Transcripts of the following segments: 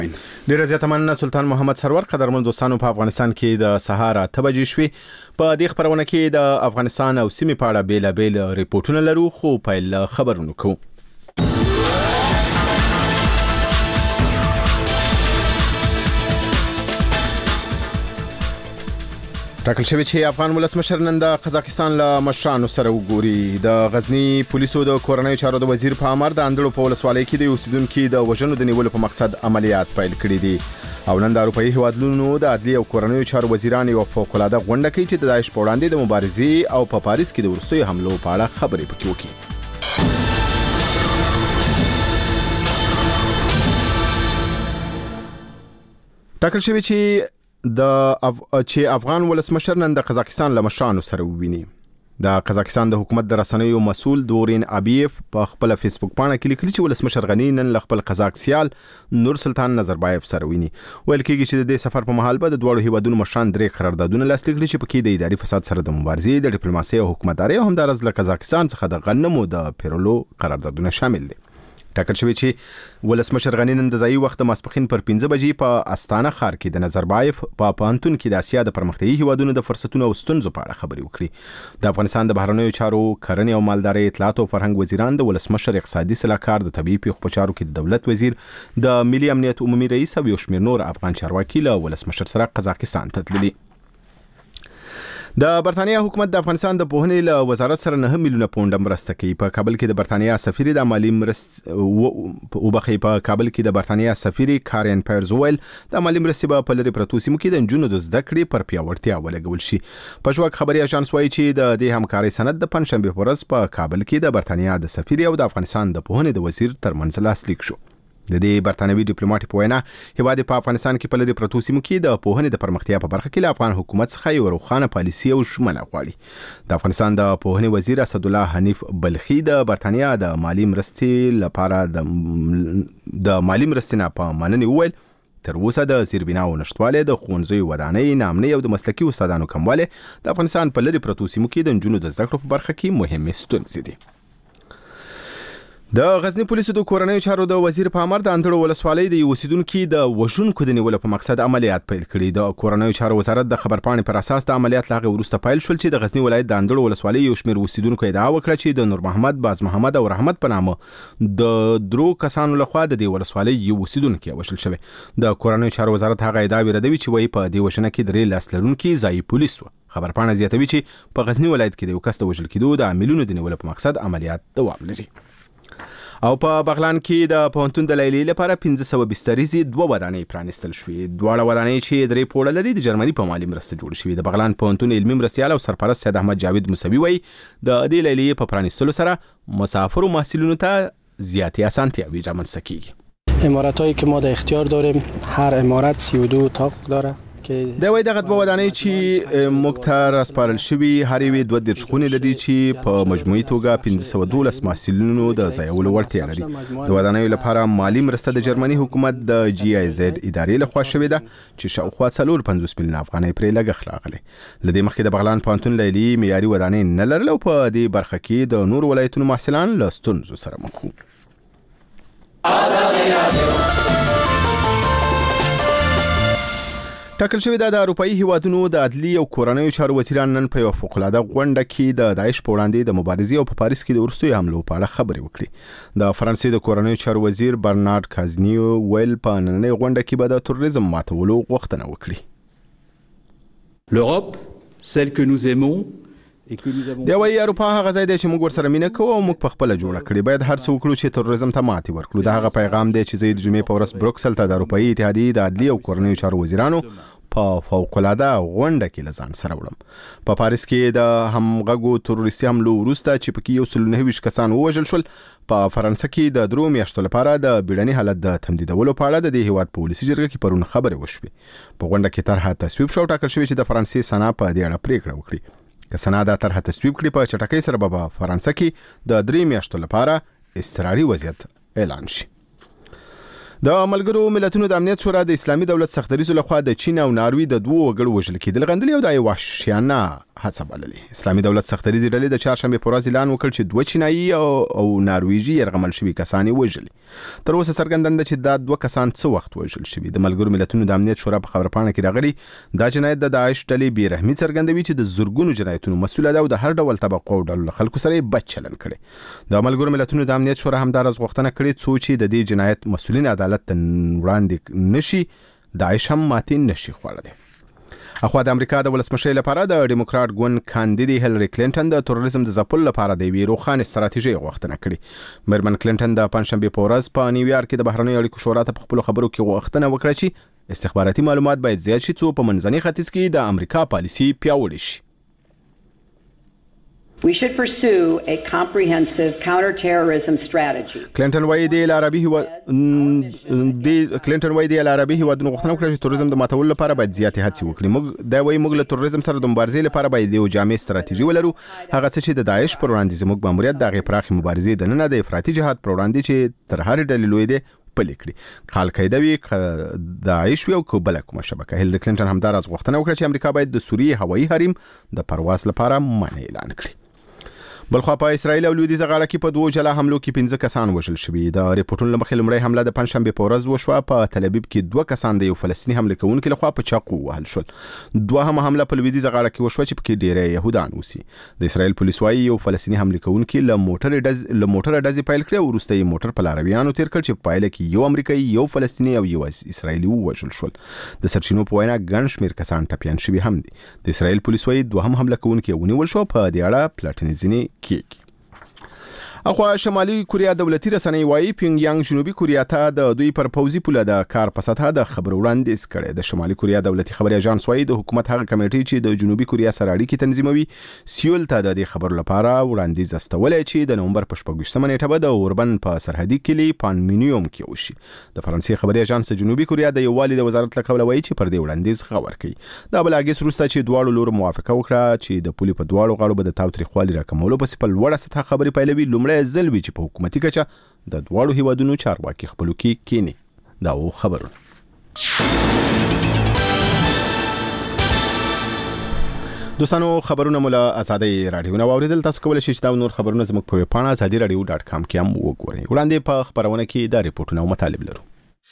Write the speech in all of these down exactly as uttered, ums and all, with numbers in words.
ډیره زیاته مننه سلطان محمد سرور. قدرمن دوستانو، په افغانستان کې د سهار اته بجې شوې. په دې خبرونه کې د افغانستان او سیمې په اړه بیلابیل ریپورتونه لرو، خو پیل خبرونه کوو. ټاکل شوی چې افغان ولسمشر نن د قزاقستان له مشرانو سره وګوري. د غزنی پولیسو د کورنیو چارو د وزیر په امر د اندړو په ولسوالۍ کې د اوسیدونکو د وژنو د نیولو په مقصد عملیات پیل کړي دي. او نن د اروپאי هیوادونو د عدلي او کورنیو چارو وزیران یو فوق‌العاده غونډه کوي چې د داعش په وړاندې د مبارزې او په پاریس کې د وروستیو حملو په اړه خبرې پکې وکړي. ټاکل شوی چې د اف... چې افغان ولسمشر نن د قزاقستان له مشرانو سره وویني. د قزاقستان د حکومت د رسنیو مسؤل دورین ابیف په خپل فیسبوک باندې کې لیکلي چې ولسمشر غنی نن له خپل قزاق سیال نور سلطان نظربایف سره ویني. ویل کېږي چې د دې سفر په مهال به د دوه هیوادونو مشران درې قراردادونه لاسلیک کړي چې پکې د اداري فساد سره د مبارزې، د ډیپلوماسۍ او حکومتدارۍ او همدارس له قزاقستان څخه د غنمو د پیرلو قراردادونه شامل دي. ټاکل شوی چې ولسمشر غنی نن د ځایي وخت ماسپښین پر پنځه بجې په استانه ښار کې د نظربایف په پوهنتون کې د اسیا د پرمختیايي هیوادونو د فرصتونو او ستونزو په اړه خبرې وکړي. د افغانستان د بهرنیو چارو، کرنې او مالدارۍ، اطلاعات او فرهنګ وزیران، د ولسمشر اقتصادي صلاحکار، د طبيعي پیښو په چارو کې د دولت وزیر، د ملي امنیت عمومي رئیس او یو شمېر نور افغان چارواکي له ولسمشر سره قزاقستان ته تللي. د برتانیا حکومت د افغانستان د پوهنې له وزارت سره نه میلیونه پونډ مرسته کوي. په کابل کې د برتانیا سفیر د مالی مرستې او بخې په کابل کې د برتانیا سفیر کارین پیرز ویل د مالی مرستې په لری پروتو سیمو کې د نجونو د زده کړې پر پیاوړتیا ولګول شي. په شوک خبري اژانس وایي چې د دې همکارۍ سند د پنځشنبه په ورځ په کابل کې د برتانیا د سفیر او د افغانستان د پوهنې د وزیر ترمنځ لاسلیک شو. د دې برتانوي ډیپلوماټ په وینا هیواد په افغانستان کې په لری پروتو سیمو کې د پوهنې د پرمختیا په برخه کې له افغان حکومت څخه یو روښانه پالیسي او ژمنه غواړي. د افغانستان د پوهنې وزیر اسد الله حنیف بلخی د برتانیا د مالی مرستې لپاره د د مالی مرستې نه په مننې وویل تر اوسه د زیربناو نشټواله، د ښوونځیو ودانۍ نامنۍ او د مسلکي استادانو کمواله د افغانستان په لری پروتو سیمو کې د نجونو د زده کړو په برخه کې مهمه ستونزې دي. د غزنی پولیسو د کورنیو چارو د وزیر په امر د اندړو ولسوالۍ د اوسیدونکو د وژونکو د نیولو په مقصد عملیات پیل کړي. د کورنیو چارو وزارت د خبرپاڼې پر اساس د عملیات لاغه وروسته پیل شول چې د غزنی ولایت د اندړو ولسوالۍ یو شمېر اوسیدونکو ادعا وکړه چې د نور محمد، باز محمد او رحمت په نامه د درو کسانو لخوا د دې ولسوالۍ یو اوسیدونکو وژل شوی. د کورنیو چارو وزارت هغه ادعا ردوي چې وایي په دې وژنه کې درې لاس لرونکي ځایي پولیس و. خبرپاڼه زیاتوي چې په غزنی ولایت کې د یو کس د وژل کېدو د عاملونو د نیولو په مقصد عملیات دوام لري. او په بغلان کې د پوهنتون د لیلیې لپاره پنځه سوه بستریزې دوه ودانۍ پرانیستل شوې. دواړه ودانۍ چې درې پوړه لري د جرمني په مالي مرسته جوړ شوې. د بغلان پوهنتون علمي مرستیال او سرپرست سید احمد جاوید موسوي وایي د دې لیلیې په پرانیستلو سره مسافر او محصلینو ته زیاتې اسانتیاوې رامنځته کیږي. عمارتایی که ما در اختیار داریم هر عمارت سی و دو اتاق داره. د وای دغه دوه ودانۍ چې مختار اسپارل شوی هر یو دوه درش خونې لري چې په مجموعي توګه پنځه سوه دولس محصلینو د ځایولو وړتیا لري. د ودانیو لپاره مالی مرسته د جرمني حکومت د جی آی زد ادارې لخوا شوې ده چې شاوخوا څلور پنځوس میلیونه افغانۍ پرې لګښت راغلی. له دې مخکې د بغلان پوهنتون لیلی معیاري ودانۍ نه لرله او په دې برخه کې د نور ولایتونو محصلان له ستونزو سره مخ وو. ټاکل شوی د اروپאי هیوادونو د عدلي او کورنیو چارو وزیران نن په یو فوق‌العاده غونډه کې د داعش په وړاندې د مبارزې او په پاریس کې د وروستیو حملو په اړه خبرې وکړي. د فرانسې د کورنیو چارو وزیر برنارد کازنیو ویل په نننۍ غونډه کې به د تروریزم ماتولو غوښتنه وکړي. l'Europe celle que nous aimons د وای اروپا هغه ځای دی چې موږ ورسره مینه کوو او موږ په خپل جوړه کړی. باید هر څه وکړو چې تروریزم ته ماتې ورکړو. دا هغه پیغام دی چې زه د جمعې په ورځ بروکسل ته د اروپאי اتحادیې د عدلي او کورنیو چارو وزیرانو په فوق‌العاده غونډه کې لزان سره وړم. په پاریس کې د همغږو تروریستي حملو وروسته چې پکې یو سل نهه ویشت کسان ووژل شول، په فرانسه کې د درو میاشتو لپاره د بیړني حالت د تمدیدولو په اړه د دې هیواد په ولسي جرګه کې پرون خبرې وشوې. په غونډه کې طرحه تصویب شو. ټاکل شوی چې د فرانسې سنا په دې اړه پریکړه وکړي. که سنا دا طرحه تصویب کړي په چټکۍ سره به په فرانسه کې د درې میاشتو لپاره اضطراري وضعیت اعلان شي. د ملګرو ملتونو د امنیت شورا د اسلامي دولت سختدریزو لخوا د چین او ناروی د دوه وګړو وژل کېدل غندلي او د یو وحشیانه هڅه بللې. اسلامي دولت سختدریزي ډلې د چهارشنبه په ورځ اعلان وکړ چې دوه چینایي او, او نارویجي يرغمل شوي کسان وژلي. تر اوسه څرګنده چې دا دوه کسان څه وخت وژل شوي. د ملګرو ملتونو د امنیت شورا په خبرپاڼه کې راغلي دا جنایت د داعش ډلې بیرحمي څرګندوي چې د زورګونو جنایتونو مسؤل ده او د هر ډول طبقو او ډلو خلکو سره بد چلن کړي. د ملګرو ملتونو د امنیت شورا همدارس غوښتنه کړې څو چې د دې جنایت مسؤلین عدالت ته وړاندې نشي داعش هم ماتې نشي خوړلی. اخوا د امریکا د ولسمشر لپاره د ډیموکرات ګوند کاندیدي هیلری کلینټن د تروریزم د ځپلو لپاره د یوې روښانه ستراتیژي غوښتنه کړې. میرمن کلینټن د پنځشنبه په ورځ په نیویارک کې د بهرنیو اړیکو شورا ته په خپلو خبرو کې غوښتنه وکړه چې استخباراتي معلومات باید زیات شي څو په منځني ختیځ کې د امریکا پالیسي پیاوړې شي. We should pursue a comprehensive counterterrorism strategy. کلینټن وايي د العربي هو د کلینټن وايي د العربي هیوادونو غوښتنه وکړه چې تروریزم د ماتولو لپاره باید زیاتې هڅې وکړي. موږ دا وايي موږ له تروریزم سره د مبارزې لپاره باید یو جامع ستراتیژي ولرو. هغه څه چې د داعش پر وړاندې زموږ ماموریت د غیر پراخي مبارزې د نه د افراطي جهاد پر وړاندې چې تر هر ډلې لوی دی پلي کړي. خال قاعده وی داعش وی او کوبله کومه شبکه. هیلری کلینټن هم دا راز غوښتنه وکړه چې امریکا باید د سوریې هوایي حریم د پرواز لپاره منع اعلان کړي. بلخوا په اسرائیل او لویدیځ غاړه کې په دوه جلا حملو کې پنځه کسان وژل شوي. د ریپورتونو مخې لومړی حمله د پنځشنبه په ورځ وشوه. په تل ابیب کې دوه کسان د یو فلسطیني حمله کوونکي لخوا په چاقو وهل شول. دوهمه حمله په لویدیځ غاړه کې وشوه چې پکې ډېری يهودان اوسي. د اسرائیل پولیس وايي یو فلسطیني حمله کوونکي له موټر ډز له موټر ډز پیل کړ او وروسته یې موټر په لارویانو تیر کړ چې په پایله کې یو امریکایي یو فلسطیني او یو اسرائیلي وژل شول. د سرچینو په وینا ګڼ شمېر کسان ټپیان شوي هم دي. د اسرائیل پولیس وايي دوهم حمله کوونکي ونیول شو. په دې اړه پلاټیني ځینې کېږي. اخوا شمالي کوریا دولتي رسنۍ وايي پیونګ یانګ جنوبي کوریا ته د دوی پر پوزي پوله د کار په سطحه د خبرو وړاندیز کړي. د شمالي کوریا دولتي خبري اژانس وايي د حکومت هغه کمیټې چې د جنوبي کوریا سره اړیکې تنظیموي سیول ته د دې خبرو لپاره وړاندیز استولای چې د نومبر په شپږویشتمه نیټه به د اوربن په سرحدي کلي پانمینیوم کې وشي. د فرانسې خبري اژانس جنوبي کوریا د یووالي د وزارت له قوله وايي چې پر دې وړاندیز غور کوي. دا بل اگست وروسته چې دواړو لور موافقه وکړه چې د پولي په دواړو غاړو به د تاوتریخوالي راکمولو په سپل وړه سطحه خبري پیلوي. لومړی ځل وی چې په حکومتي کچه د دواړو هیوادونو چارواکي خپلو کې کینی. دا و خبرونه. دوستانو خبرونه مولا ازادي رادیو نو اوریدل. تاسو کولای شئ چې دا نور خبرونه زموږ په ویب پاڼه ازادي رادیو ډاټ کام کې هم وګورئ. وړاندې په خبرونه کې دا ریپورتونه او مطالب لرو.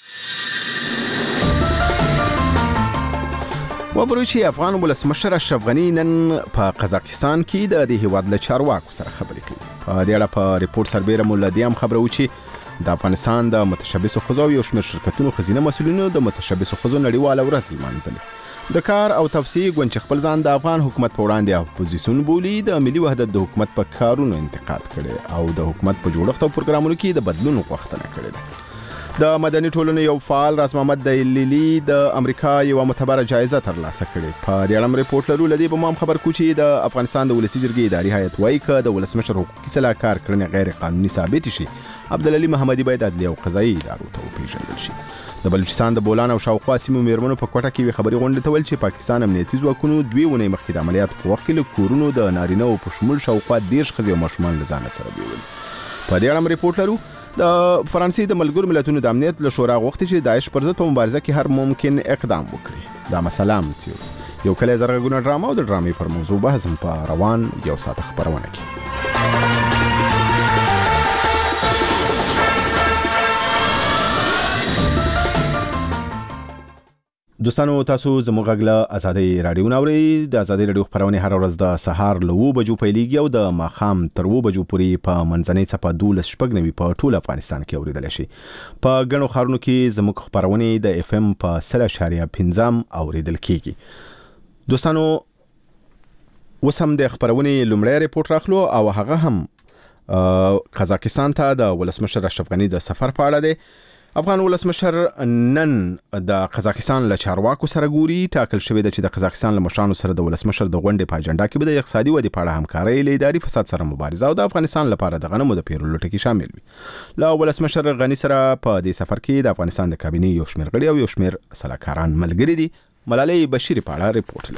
وبروچی افغان ولسمشر اشرف غنی نن په قزاقستان کې د دې هیواد له چارواکو سره خبرې کوي. په دې اړه په ریپورت سربېره مولا دیام خبرو چې د افغانستان د متشبث خزو یو شمېر شرکتونو خزینه مسؤلینو د متشبث خزو نړیواله ورځ لمانځلې. د کار او تفسیر ګوند خپل ځان د افغان حکومت په وړاندې اپوزیسیون بولی د ملي وحدت د حکومت په کارونو انتقاد کړي او د حکومت په جوړښت او پروګرامونو کې د بدلون غوښتنه کړې ده. د مدني ټولنې یو فعال راز محمد د لیلی د امریکا یو معتبره جایزه ترلاسه کړې. په دې اړه ریپورت لرو. لدی به مام خبر کو چې د افغانستان د ولسی جرګې اداري هیئت وايي ک د ولسمشر حقوقي صلاحکار کړنې غیر قانوني ثابت شي عبدالعلی محمدي باید عدلیه او قضایي ادارو ته وپیژندل شي. د بلوچستان د بولان او شاوخوا سیمو میرمنو په کوټه کې خبري غونډه ته ول چې پاکستان امنیتي ځواکونو دوی ونې مخکې د عملیات په وخت کې له کورونو د نارینه او په شمول شاوخوا دیرش ښځې او ماشومان له ځانه سره بیول. په دې اړه ریپورت لرو. د فرانسې د ملګرو ملتونو د امنیت له شورا غوښتي چې داعش پر ضد په مبارزه کې هر ممکن اقدام وکړي. دا مسله هم څیړو. یو کله زرغونه ډرامه او د ډرامې پر موضوع بحث په روان یو ساعت خبرونه کې. دوستانو تاسو زموږ غږ ازادي رادیو نوري. د ازادي رادیو خبرونه هر ورځ د سهار له و بجو پیلېږي او د ماخام تر و بجو پورې په منځنۍ څپه دولس شپږ نوي په ټول افغانستان کې اوریدل شي. په ګڼو ښارونو کې زموږ خبرونه د اف ام په سل اشاریه پنځم اوریدل کیږي. دوستانو وسم د خبرونه لومړی ریپورت راخلو او هغه هم قزاقستان ته د ولسمشر اشرف غنی د سفر په اړه دی. افغان ولسمشر نن د قزاقستان له چارواکو سره ګوري. ټاکل شوی دی چې د قزاقستان له مشرانو سره د ولسمشر د غونډې په اجنډا کې به د اقتصادي ودې په اړه همکارۍ له اداري فساد سره مبارزه او د افغانستان لپاره د غنمو د پیرلو ټکی شامل وي. له ولسمشر غنی سره په دې سفر کې د افغانستان د کابینې یو شمېر غړي او یو شمېر سلاکاران ملګري دي. ملالۍ بشیر په اړه ریپورت لري.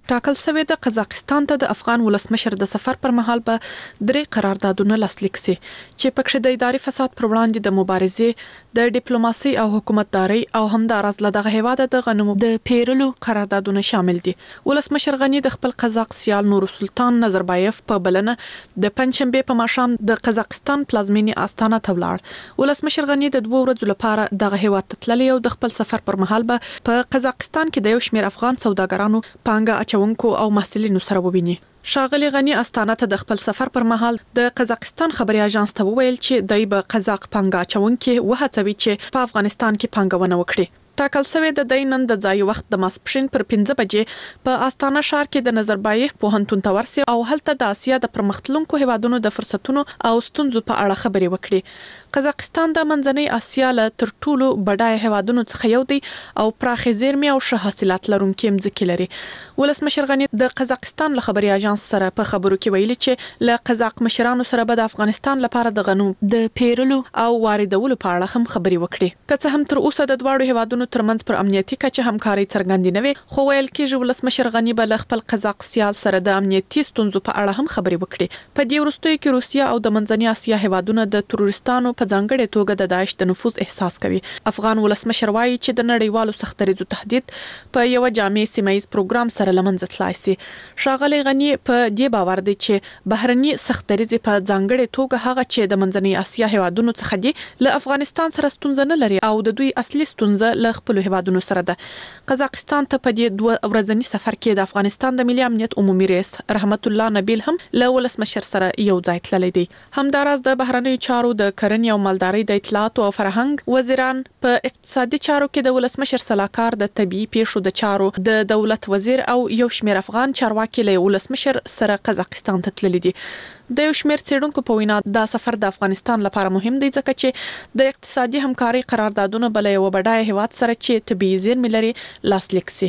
ټاکل شوی د قزاقستان ته د افغان ولسمشر د سفر پر مهال به درې قراردادونه لاسلیک شي چې پکې د اداري فساد پر وړاندې د مبارزې د ډیپلوماسي او حکومتداري او همداراز له دغه هیواد د غنمو د پیرلو قراردادونه شامل دي. ولسمشر غنی د خپل قزاق سیال نور سلطان نظربایف په بلنه د پنځشنبه په ماښام د قزاقستان پلازمینی استانا ته ولاړ. ولسمشر غنی د دوه ورځې لپاره دغه هیواد ته تللی او د خپل سفر پر مهال به په قزاقستان کې د یو شمېر افغان سوداګرانو پانګه اچونکو او محصلینو سره وویني. ښاغلي غنی استانا ته د خپل سفر پر مهال د قزاقستان خبري اژانس ته وویل چې دای به قزاق پانګه اچونکي وهڅوي چې په افغانستان کې پانګونه وکړي. ټاکل شوی د دینن د ځای وخت د ماسپښین پر پنځه بجې په استانا ښار کې د نظربایف پوهنتون ته ورسي او هلته د اسیا د پرمختلونکو هیوادونو د فرصتونو او ستونزو په اړه خبرې وکړي. قزاقستان د منځنۍ اسیا له تر ټولو بډای هیوادونو څخه یو دی او پراخې زیرمې او ښه حاصلات لرونکي ځمکې لري. ولسمشر غنی د قزاقستان له خبري اژانس سره په خبرو کې ویلي چې له قزاق مشرانو سره به د افغانستان لپاره د غنم د پیرلو او واردولو په اړه هم خبرې وکړي. که څه هم تر اوسه د دواړو هیوادونو ترمنځ پر امنیتي کچه همکاري څرګندې نه وي، خو ویل کېږي ولسمشر غنی به له خپل قزاق سیال سره د امنیتي ستونزو په اړه هم خبرې وکړي. په دې وروستیو کې روسیه او د منځنۍ اسیا هیوادونه د تروریستانو په ځانګړې توګه د داعش د نفوذ احساس کوي. افغان ولسمشر وایي چې د نړیوالو سختدریځو تهدید په یو جامع سیمایي پروګرام سره لمنځه تلای شي. ښاغلي غنی په دې باور دی چې بهرني سختدریځ په ځانګړې توګه هغه چې د منځنۍ اسیا هیوادونو څخه دي له افغانستان سره ستونزه نه لري او د دوی اصلي ستونزه له خپل هیوادونو سره ده. قزاقستان ته په دې دوه ورځني سفر کې د افغانستان د ملي امنیت عمومي رئیس رحمت الله نبیل هم له ولسمشر سره یو ځای تللی دی. همداراز د بهرنیو چارو د کرنې او مالدارۍ د اطلاعات او فرهنګ وزیران، په اقتصادي چارو کې د ولسمشر سلاکار، د طبيعي پیښو د چارو د دولت وزیر او یو شمېر افغان چارواکي له ولسمشر سره قزاقستان ته تللی دي. د یو شمېر څېړونکو په وینا دا سفر د افغانستان لپاره مهم دی ځکه چې د اقتصادي همکاري قراردادونه بل یو بډای هیواد سره چې طبيعي زیرمې لري لاسلیک شي.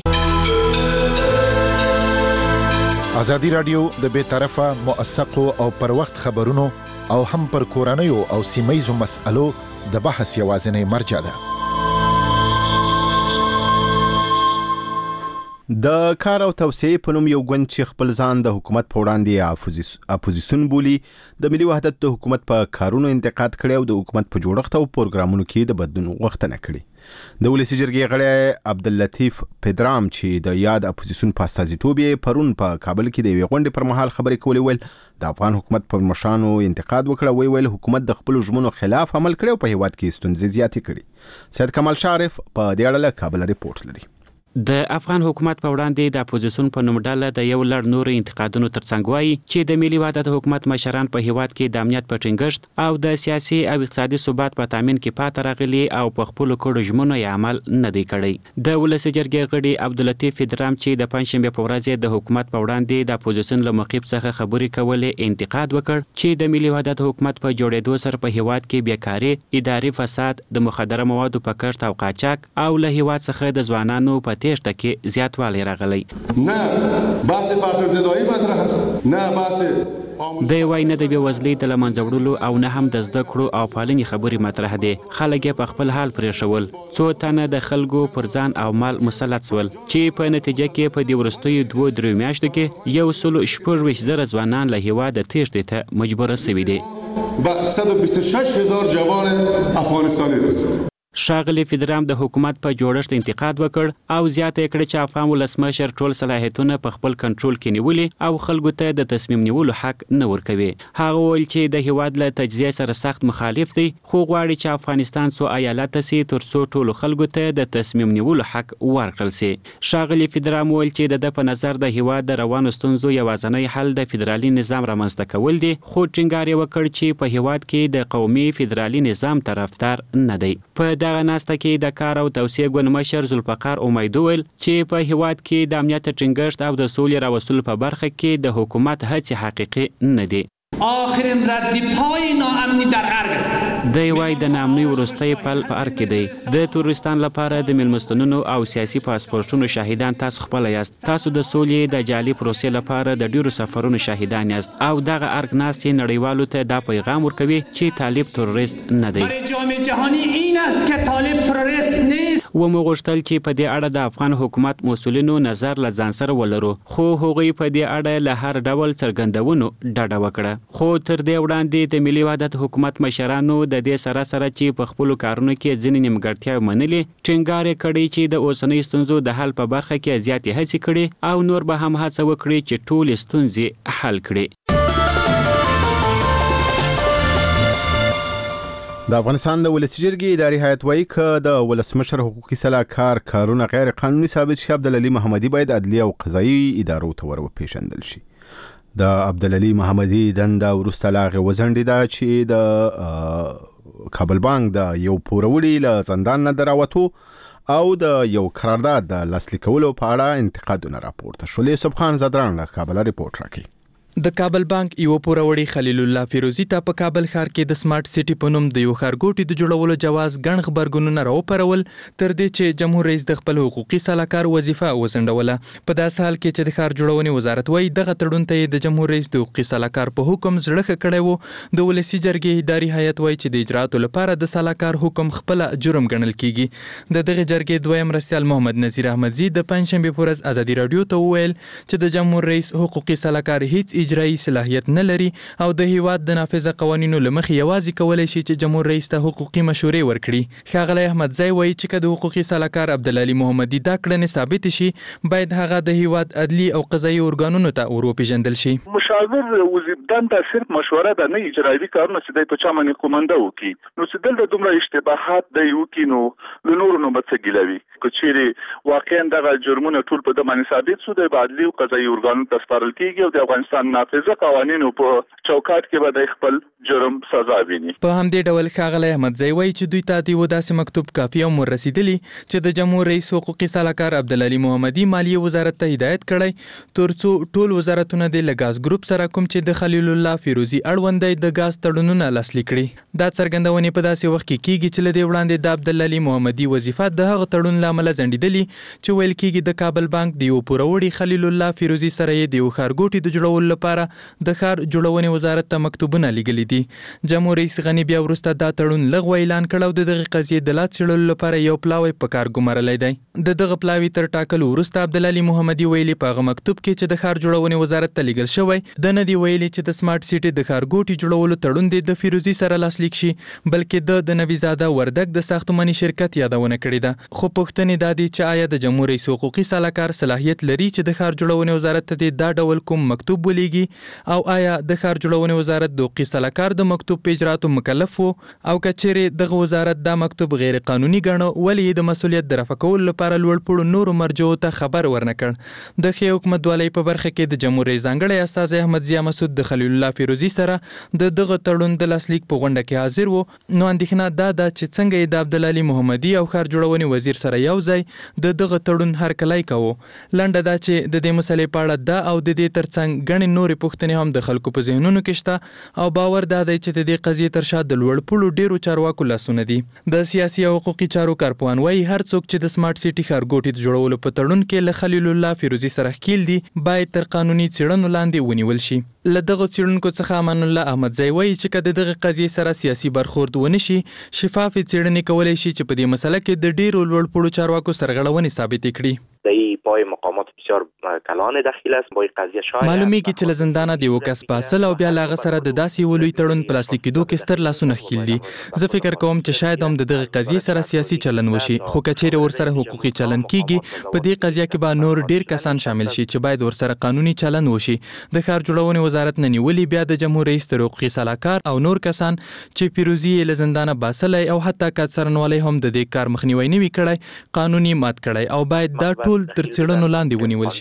ازادي رادیو د بې طرفه، موثقو او پر وخت خبرونو او هم پر کورنیو او سیمایي مسألو د بحث یوازینی مرجع ده. د کار او توسعې په نوم یو ګوند چې خپل ځان د حکومت په وړاندې اپوزیسون بولي، د ملي وحدت د حکومت په کارونو انتقاد کړي او د حکومت په جوړښت او پروګرامونو کې د بدلون غوښتنه کړي. د ولسی جرګې غړی عبداللطیف پدرام چې د یاد اپوزیسون په استازیتوب یې پرون په کابل کې د یوې غونډې پر مهال خبرې کولې، ویل د افغان حکومت پر مشرانو انتقاد وکړه. وی ویل حکومت د خپل ژمنو خلاف عمل کړي او په هیواد کې ستونزې زیاتې کړي. سید کمال شارف په دې اړه له کابل ریپورت لري. د افغان حکومت په وړاندې د اپوزیسون په نوم ډله د یو لړ نور انتقادونو ترڅنګ وایي چې د ملي وحدت حکومت مشران په هیواد کې د امنیت په ټینګښت او د سیاسي او اقتصادي ثبات په تامین کې پاتې راغلي او په خپل کړو ژمنو یې عمل نه دی کړی. د ولسی جرګې غړي عبداللطیف پدرام چې د پنځشنبه په ورځ د حکومت په وړاندې د اپوزیسون له موقف څخه خبرې کولې انتقاد وکړ چې د ملي وحدت حکومت په جوړېدو سره په هیواد کې بیکاري، اداري فساد، د مخدره موادو په کښت او قاچاق او له هیواد څخه د ځوانانو په تېښته کې زیات والی راغلی. نه بحث فقر زدایی مطرح است، نه بحث د وای نه د بېوزلۍ د له منځه وړلو او نه هم د زده کړو او پالنې خبرې مطرح دي. خلک یې په خپل حال پرېښول. څو تنه د خلکو پر ځان او مال مسلط شول چې په نتیجه کې په دې وروستیو دوو دریو میاشتو کې یو سلو شپږ ویشت زره ځوانان له هیواده تېښتې ته مجبوره سوي دي. به صد و بیست و شش هزار جوان افغانستانی رسید. ښاغلي فدرام د حکومت په جوړښت انتقاد وکړ او زیاته یې کړه چې افغان ولسمشر ټول صلاحیتونه په خپل کنټرول کې نیولي او خلکو ته د تصمیم نیولو حق نه ورکوي. هغه ویل چې د هیواد له تجزیه سره سخت مخالف دی، خو غواړي چې افغانستان څو ایالته سي تر څو ټولو خلکو ته د تصمیم نیولو حق ورکړل سي. ښاغلي فدرام ویل چې د ده په نظر د هیواد د روانو ستونزو یوازینی حل د فدرالي نظام رامنځته کول دي، خو ټینګار یې وکړ چې په هیواد کې د قومي فدرالي نظام طرفدار نه دی. په دغه ناسته کې د کار او توسعې ګوند مشر ذوالفقار امید ویل چې په هیواد کې د امنیت ټینګښت او د سولې راوستلو په برخه کې د حکومت هڅې حقیقي نه دي. آخرین ردی پای ناامنی در ارگ است. دی وای د ناامنۍ وروستی پل په ارګ کې دی. د تورستان لپاره د میلمستونونو او سیاسي پاسپورټونو شاهدان تاسو خپل یاست. تاسو د سولې د جعلي پروسې لپاره د ډیرو سفرونو شاهدان یاست او دغه ارګ ناستې نړیوالو ته دا پیغام ورکوي چې طالب تروریست نه دی. برای جامعه جهانی این است که طالب تروریست نیست. و مو غوښتل چې په دې اړه د افغان حکومت مسؤلینو نظر له ځان سره ولرو، خو هغوی په دې اړه له هر ډول څرګندونو ډډه وکړه. خو تر دې وړاندې د ملي وحدت حکومت مشرانو د دې سره سره چې په خپلو کارونو کې ځینې نیمګړتیاوې منلې، ټینګار یې کړی چې د اوسنۍ ستونزو د حل په برخه کې زیاتې هڅې کړي او نور به هم هڅه وکړي چې ټولې ستونزې حل کړي. د افغانستان د ولسی جرګې اداري هیئت وایي چې د ولسمشر حقوقي سلاکار کارونه غیر قانوني ثابت شي، عبدالعلي محمدي باید عدلیه او قضایي ادارو ته ور وپېژندل شي. د عبدالعلي محمدي دنده وروسته لا هغې وځنډېده چې د کابل بانک د یو پوروړي له زندان نه د راوتو او د یو قرارداد د لاسلیک کولو په اړه انتقادونه راپورته شول. یوسف خان زدران له کابل ریپورت راکړي. د کابل بانک یو پوروړی خلیل الله فیروزی ته په کابل ښار کې د سمارټ سټي په نوم د یو ښارګوټي د جوړولو جواز ګڼ خبرګونونه راوپارول، تر دې چې جمهور رئیس د خپل حقوقي سلاکار وظیفه وځنډوله. په داسې حال کې چې د ښار جوړونې وزارت وایي دغه تړون ته د جمهور رئیس د حقوقي سلاکار په حکم زړه ښه کړی و. د ولسی جرګې اداري هیئت وایي چې د اجراتو لپاره د سلاکار حکم خپل جرم ګڼل کیږي. د دغه جرګې دویم مرستیال محمد نذیر احمدزي د پنځشنبه په ورځ ازادي رادیو ته وویل چې د جمهور رئیس حقوقي سلاکار هیڅ اجرایي صلاحیت نه لري او د هیواد د نافذه قوانینو لمخې یوازې کولای شي چې جمهور رئیس ته حقوقي مشورې ورکړي. ښاغلی احمدزی وایي چې که د حقوقي سلاکار عبدالعلي محمدي دا کړنې ثابت شي، باید هغه د هیواد عدلي او قضایي ارګانونو ته ور وپېژندل شي. مشاور وزیر دنده صرف مشوره ده، نه اجرایي کارونه چې دوی په چا باندې کومنده وکړي. نو چې دلته دومره اشتباهات دی وکړي نو له نورو نو به څه ګیله وي. که چیرې واقعا دغه جرمونه ټول په ده باندې ثابت شو، د عدلي او قضایي ارګانونو ته سپارل کېږي او د افغانستان نافذه قوانینو په چوکاټ کې به د خپل جرم سزا ویني. په همدې ډول ښاغلی احمدزی وایي چې دوی ته د یو داسې مکتوب کافي او مور رسیدلی چې د جمهور رئیس حقوقي سلاکار عبدالعلي محمدي مالیې وزارت ته هدایت کړی ترڅو ټول وزارتونه د لګاز ګروپ سره کوم چې د خلیل الله فیروزي اړوند دی د ګاز تړونونه لاسلیک کړي. دا څرګندونې په داسې وخت کې کیږي چې له دې وړاندې د عبدالعلي محمدي وظیفه د هغه تړون له امله ځنډېدلې چې ویل کېږي د کابل بانک د یو پوروړي خلیل الله فیروزي سره یې د یو ښارګوټي د جوړولو لپاره د ښار جوړونې وزارت ته مکتوبونه لیږلي دي. جمهور رئیس غني بیا وروسته دا تړون لغوه اعلان کړ او د دغه قضیې د لا څېړلو لپاره یو پلاوی په کار ګمارلی دی. د دغه پلاوي تر ټاکلو وروسته عبدالعلي محمدي ویلي په هغه مکتوب کې چې د ښار جوړونې وزارت ته لیږل شوی، د نه دی ویلي چې د سمارټ سټي د ښارګوټي جوړولو تړون دی د فیروزي سره لاسلیک شي، بلکې د د نویزاده وردګ د ساختماني شرکت یادونه کړې ده. خو پوښتنې دا دي چې آیا د جمهور رئیس حقوقي سلاکار صلاحیت لري چې د ښار جوړونې وزارت ته دا ډول کوم مکتوب ولیږي او آیا د ښار جوړونې وزارت د حقوقي سلاکار د مکتوب په اجراتو مکلف وو او که چیرې دغه وزارت دا مکتوب غیر قانوني ګڼو، ولې د مسؤلیت د رفع کولو لپاره لوړ پوړو نورو مرجعو ته خبر ورنه کړ. د ښې حکومتوالۍ په برخه کې د جمهور رئیس ځانګړی استازی احمد ضیا مسعود د خلیل الله فیروزي سره د دغه تړون د لاسلیک په غونډه کې حاضر وو. نو اندېښنه دا ده چې څنګه یې د عبدالعلي محمدي او ښار جوړونې وزیر سره یو ځای د دغه تړون هرکلی کوو. لنډه دا چې د دې مسلې په اړه دا او د دې ترڅنګ ګڼې نورې پوښتنې هم د خلکو په ذهنونو کې شته او باور دا دی چې د دې قضیې تر شا د لوړ پوړو ډیرو چارواکو لاسونه دي. د سیاسي او حقوقي چارو کارپوهان وایي هر څوک چې د سمارټ سټي ښارګوټي د جوړولو په تړون کې له خلیل الله فیروزي سره ښکیل دي باید تر قانوني څېړنو لاندې ونیول شي. له دغه څېړونکو څخه امان الله احمدزی وایي چې که د دغه قضیې سره سیاسي برخورد ونه شي، شفافې څېړنې کولی شي چې په دې مسله کې د ډیرو لوړ پوړو چارواکو سرغړونې ثابتې کړي. پای مقامات بسیار کلان داخل است با قضیه شاید معلومیږي چې له زندانه د یو کس په اصل او بیا له هغه سره د داسې یو لوی تړون په لاسلیک کېدو کې ستر لاسونه ښکیل دي. زه فکر کوم چې شاید هم د دغه قضیې سره سیاسي چلن وشي، خو که چیرې ورسره حقوقي چلن کیږي په دې قضیه کې به نور ډیر کسان شامل شي چې باید ورسره قانوني چلن وشي. د ښار جوړونې وزارت نه نیولې بیا د جمهور رئیس تر حقوقي سلاکار او نور کسان چې فیروزي یې له زندانه باسلی او حتی که څارنوالی هم د دې کار مخنیوی نه وي کړی، قانوني مات کړی او باید دا ټول تر څېړنو لاندې ونیول شي.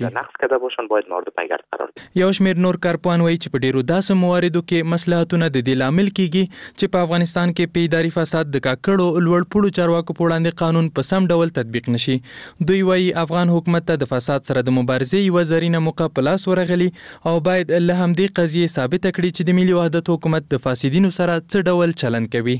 یو شمېر نور کارپوهان وایي چې په ډیرو داسې مواردو کې مصلحتونه د دې لامل کیږي چې په افغانستان کې په اداري فساد د کاکړو لوړ پوړو چارواکو په وړاندې قانون په سم ډول تطبیق نشي. دوی وایي افغان حکومت ته د فساد سره د مبارزې یوه زرینه موقع په لاس ورغلي او باید له همدې قضیې ثابته کړي چې د ملي وحدت حکومت د فاسدینو سره څه ډول چلن کوي.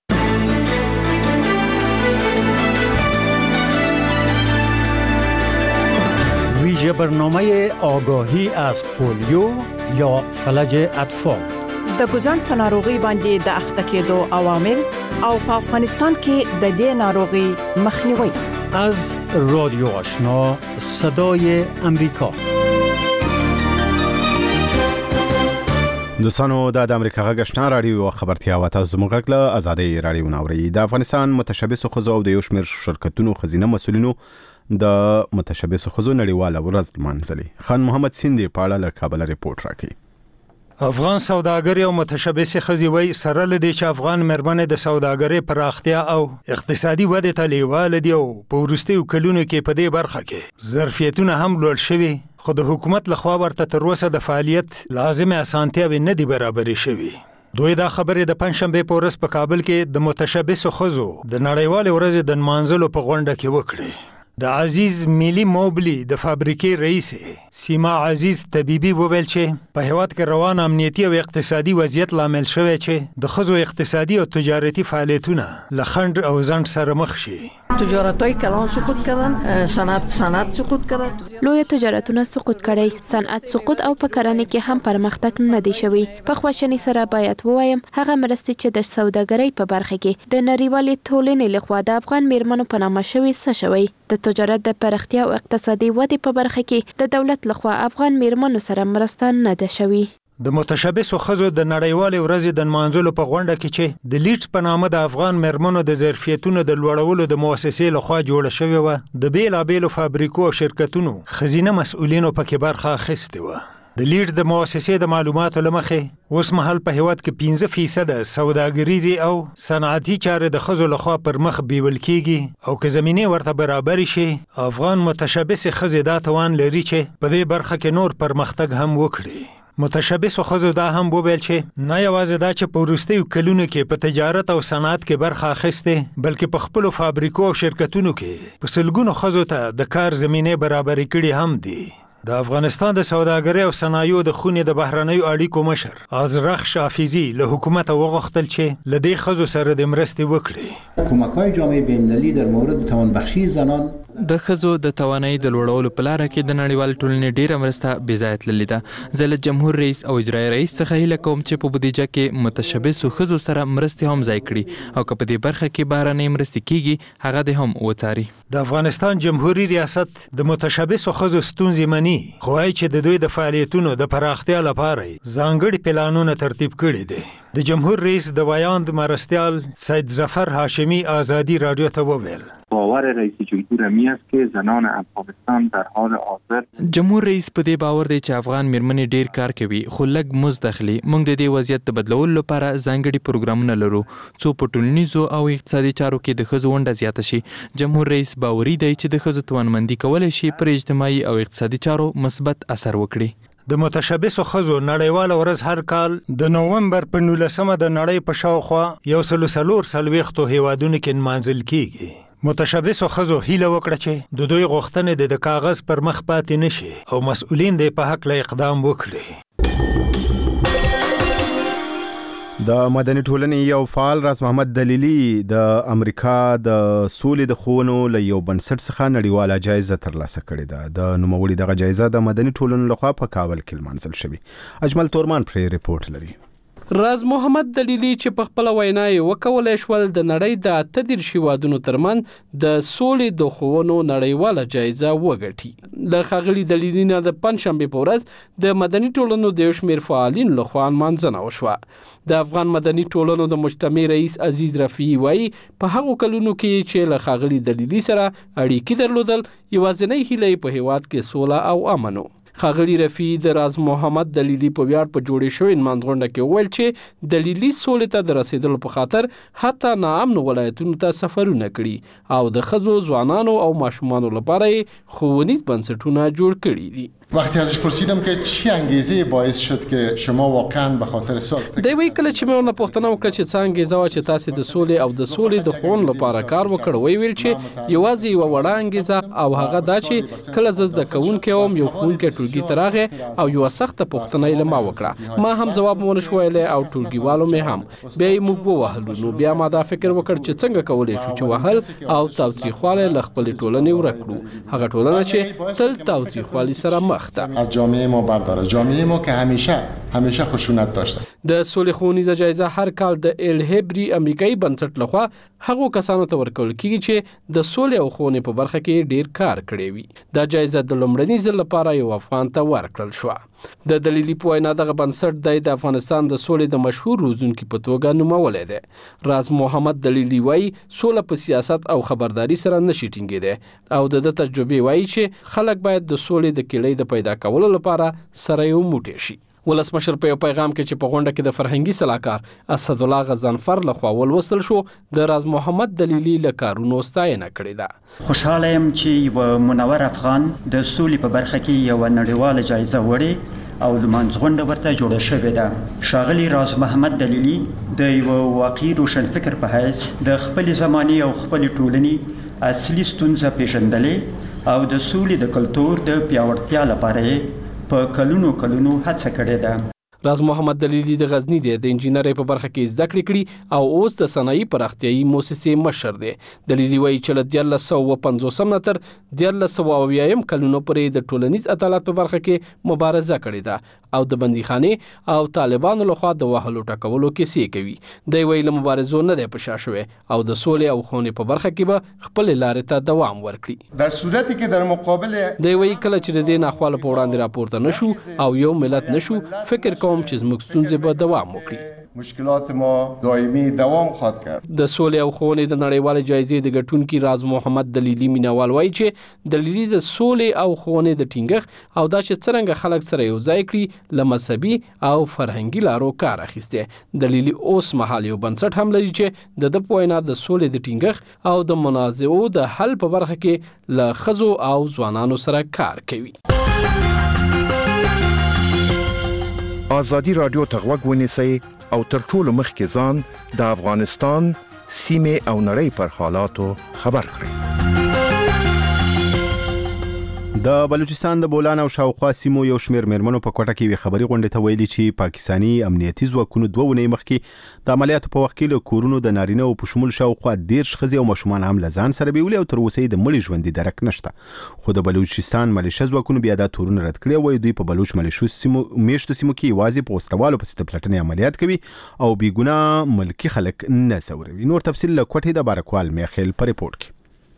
ویژه برنامه آگاهی از پولیو یا فلج اطفال د ګوزن په ناروغي باندې د اخته کېدو عوامل او په افغانستان کې د دې ناروغي مخنیوي. از رادیو آشنا صدای امریکا. دوستانو دا د امریکا غږ آشنا رادیو او خبرتیا و تاسو موږ له آزادۍ رادیو ناوړي د افغانستان متشبث خزو او د یو شمېر شرکتونو خزینه مسولینو د متشبث خزو نړیواله ورځ لمانځلې. خان محمد سیندی په اړه له کابل ریپورت راکړي. افغان سوداګر او متشبث خزي وای سره لدی چې افغان مرمنې د سوداګرۍ پراختیا او اقتصادي وده ته لیواله دی او په وروستیو کلونو کې په دې برخه کې ظرفیتونه هم لوړ شوي، خو د حکومت لخوا ورته تر اوسه د فعالیت لازمه اسانتیاوې نه دي برابرې شوي. دوی دا خبرې د پنځشنبه په ورځ په کابل کې د متشبث خزو د نړیوال ورځ د نمانځلو په غونډه کې وکړي. د عزیز ملي موبلی د فابریکې رئیس سیما عزیز طبيبي وویل چې په هیواد کې روان امنیتي او اقتصادي وضعیت لامل شوی چې د خزو اقتصادي او تجارتي فعالیتونه لخند او ځند سره مخ شي. تجارتای کلان سقوط کردن، صنعت صنعت سقوط کردن، لوی تجارتونه سقوط کړي، صنعت سقوط او په کرنه کې هم پرمختګ نه دی شوی. په خواشنی سره باید ووایم هغه مرستې چې د سوداګرۍ په برخه کې د نړیوالې ټولنې لخوا د افغان میرمنو په نامه شوی څه شوی. د تجارت د پراختیا او اقتصادي ودې په برخه کې د دولت لخوا افغان میرمنو سره مرسته نه ده شوی. د متشبث خزو د نړیوال ورځ د نمانځلو په غونډه کې چې د لیډ په نامه د افغان مرمنو د ظرفیتونو د لوړولو د مؤسسې لخوا جوړه شوې و، د بیلابیلو فابریکو او شرکتونو خزینه مسؤلینو پکې برخه اخیستې و. د لیډ د مؤسسې د معلوماتو لمخې اوس مهال په هیواد کې پنځه فیصد سوداګریزي او صنعتي چارې د خزو لخوا پر مخ بیول کیږي او که زمینه ورته برابر شي افغان متشبث خزې دا توان لري چې په دې برخه کې نور پرمختګ هم وکړي. متشبث خزو دا هم وویل چې نه یوازې دا چې په وروستیو کلونو کې په تجارت او صنعت کې برخه اخیستې بلکې په خپلو فابریکو او شرکتونو کې په سلګونو خزو ته د کار زمینه برابرې کړي هم دي. د افغانستان د سوداګرۍ او صنایعو د خونې د بهرنیو اړیکو مشر ازرخ شافیزی له حکومت وغوښتل چې له دې خزو سره د مرستې وکړي. کمک‌های جامعه بین‌المللي در مورد توانبخشی زنان د خزو د توانایي د لوړولو په لار کې د نړیوال ټولنې ډیره مرسته بې ځایه تللې ده. زه له جمهور رئیس او اجرایي رئیس څخه هیله کوم چې په بودیجه کې متشبثو خزو سره مرستې هم ځای کړي او که په دې برخه کې بهرنۍ مرستې کیږي هغه دې هم وڅاري. د افغانستان جمهوریت ریاست د متشبثو خزو ستونزې مني، خو وايي چې د دوی د فعالیتونو د پراختیا لپاره ځانګړي پلانونه ترتیب کړي دي. د جمهور رئیس د ویاند مرستیال سید ظفر هاشمی آزادی رادیو ته وویل باور رئیس جمهور می است که زنان افغانستان در حال حاضر جمهور رئیس په دې باور دی چې افغان میرمنې ډیر کار کوي خو لږ مزد اخلي. موږ د دې وضعیت د بدلولو لپاره ځانګړي پروګرامونه لرو څو په ټولنیزو او اقتصادي چارو کې د ښځو ونډه زیاته شي. جمهور رئیس باوري دی چې د ښځو توانمندي کولی شي پر اجتماعي او اقتصادي چارو مثبت اثر وکړي. د متشبث خزو نړیواله ورځ هر کال د نومبر په نولسمه د نړۍ په شاوخوا یو سل څلور څلوېښتو هیوادونو کې نمانځل کیږي. متشبث خزو هیله وکړه چې د دوی غوښتنې د کاغذ پر مخ پاتې نشي او مسؤلین د په حق له اقدام وکړي. د مدني ټولنې یو فعال راز محمد دلیلی د امریکا د سولې د ښوونو له یو بنسټ څخه نړیواله جایزه ترلاسه کړې ده. د نوموړي دغه جایزه د مدني ټولنو لخوا په کابل کې لمانځل شوې. اجمل تورمان پرې ریپورت لري. راز محمد دلیلی چې په خپل وینا یې وکولای شول د نړۍ د اته دېرش هیوادونو ترمنځ د سولې د ښوونو نړیواله جایزه وګټي. د ښاغلي دلیلی نه د پنځشنبې په ورځ د مدني ټولنو د یو شمېر فعالینو لخوا نمانځنه وشوه. د افغان مدني ټولنو د مجتمع رئیس عزیز رفیعي وایي په هغو کلونو کې چې له ښاغلي دلیلی سره اړیکې درلودل یوازینۍ هیله په هیواد کې سوله او امن و. ښاغلي رفیعي د راز محمد دلیلی په ویاړ په جوړې شوې نمانځغونډه کې وویل چې دلیلی سولې ته د رسیدلو په خاطر حتی ناامنو ولایتونو ته سفرونه کړي او د ښځو، ځوانانو او ماشومانو لپاره یې ښوونیز بنسټونه جوړ کړي دي. وقتی ازش پرسیدم که چی انگیزه باعث شد که شما واقعا به خاطر صلح دی وی کله چې مې ورنه پوښتنه وکړه چې څه انګیزه وه چې تاسې د سولې او د سولې د ښوونې لپاره کار وکړ، وی ویل چې یوازې یوه وړه انګیزه او هغه دا چې کله زه زده کوونکی وم یو ښوونکی ټولګي ته راغی او یوه سخته پوښتنه یې له ما وکړه، ما هم ځواب ونه شو ویلی او ټولګیوالو مې هم. بیا یې موږ ووهلو. نو بیا ما دا فکر وکړ چې څنګه کولی شو چې وهل او تاوتریخوالی له خپلې ټولنې ورک کړو، هغه ټولنه چې تل تاوتریخوالي سره مخ ده. جامعه ما برداره، جامعه ما که همیشه همیشه خشونت داشته. د سولې ښوونیزه جایزه هر کال د الهبري امریکایي بنسټ لخوا هغو کسانو ته ورکول کیږي چې د سولې او ښوونې په برخه کې ډیر کار کړی وي. دا جایزه د لومړني ځل لپاره یو افغان ته ورکړل شو. د دلیلی په وینا دغه بنسټ د افغانستان د سولې د مشهور روزونکي په توګه نومولې ده. راز محمد دلیلی وایي سوله په سیاست او خبرداري سره نشي ټینګېدی او د تجربې وایي چې خلک باید د سولې د کلۍ د پیدا کولو لپاره سره یو موټی شي. ولسمشر په یو پیغام کې چې په غونډه کې د فرهنګي صلاحکار اسدالله غضنفر لخوا ولوستل شو د راز محمد دلیلی له کارونو ستاینه کړې ده. خوشحاله یم چې یو منور افغان د سولې په برخه کې یو نړیواله جایزه وړي او لمانځ غونډه ورته جوړه شوې ده. ښاغلي راز محمد دلیلی د یو واقعي روشنفکر په حیث د خپل زمانې او خپل ټولنې اصلي ستونزه پیژندلې او د سولې د کلتور د پیاوړتیا لپاره په کلونو کلونو هڅه کړې ده. راز محمد دلیلی د غزنی دی د انجینرۍ په برخه کې زده کړې کړي او اوس د صنایي پراختیايي مؤسسې مشر دی. دلیلی وایي چې له دیارلس سوه پنځوسم نه تر دیارلس سوه اویایم کلونو پورې د ټولنیز عدالت په برخه کې مبارزه کړې ده او د بندیخانې او طالبانو لخوا د وهلو ټکولو کیسې کوي. دی وایي له مبارزو نه دی په شا شوی او د سولې او ښوونې په برخه کې به خپل لارې ته دوام ورکړي. در صورتی که در مقابل دی وایي کله چې د دې ناخواله په وړاندې راپورته نشو او یو ملت نشو فکر کوم چې زموږ ستونزې به دوام وکړي. مشکلات ما دائمی دوام خواهد کرد. د سولې او ښوونې د نړیوالې جایزې د ګټونکي راز محمد دلیلی مینوال وایي چې دلیلی د سولې او ښوونې د ټینګښت او دا چې څرنګه خلک سره یو ځای کړي له مذهبي او فرهنګي لارو کار اخیستی. دلیلی اوس مهال یو بنسټ هم لري چې د ده په وینا د سولې د ټینګښت او د منازعو د حل په برخه کې له ښځو او ځوانانو سره کار کوي. آزادی رادیو ته غوږ ونیسئ او تر ټولو مخکې ځان د افغانستان سیمې او نړۍ پر حالاتو خبر کړئ. د بلوچستان د بولان او شاوخوا سیمو یو شمېر میرمنو په کوټه کې وی خبري غونډه ته ویلي چې پاکستانی امنیتي ځواکونو دوه ونې مخکې د عملیاتو په وخت کې له کورونو د نارینه او په شمول شاوخوا ډیر ښځې او ماشومان هم لزان سره بیولي او تر اوسه د مړي ژوندۍ درک نشته. خو د بلوچستان ملیشه ځواکونو بیا دا تورونه رد کړي او دوی په بلوچ ملیشو سیمو میشتو سیمو کې یوازې په وسلوالو پسې د پلټنې عملیات کوي او بیګناه ملکی خلک نه څوروي. نور تفصیل له کوټې د بارکوال میخیل په ریپورت کې.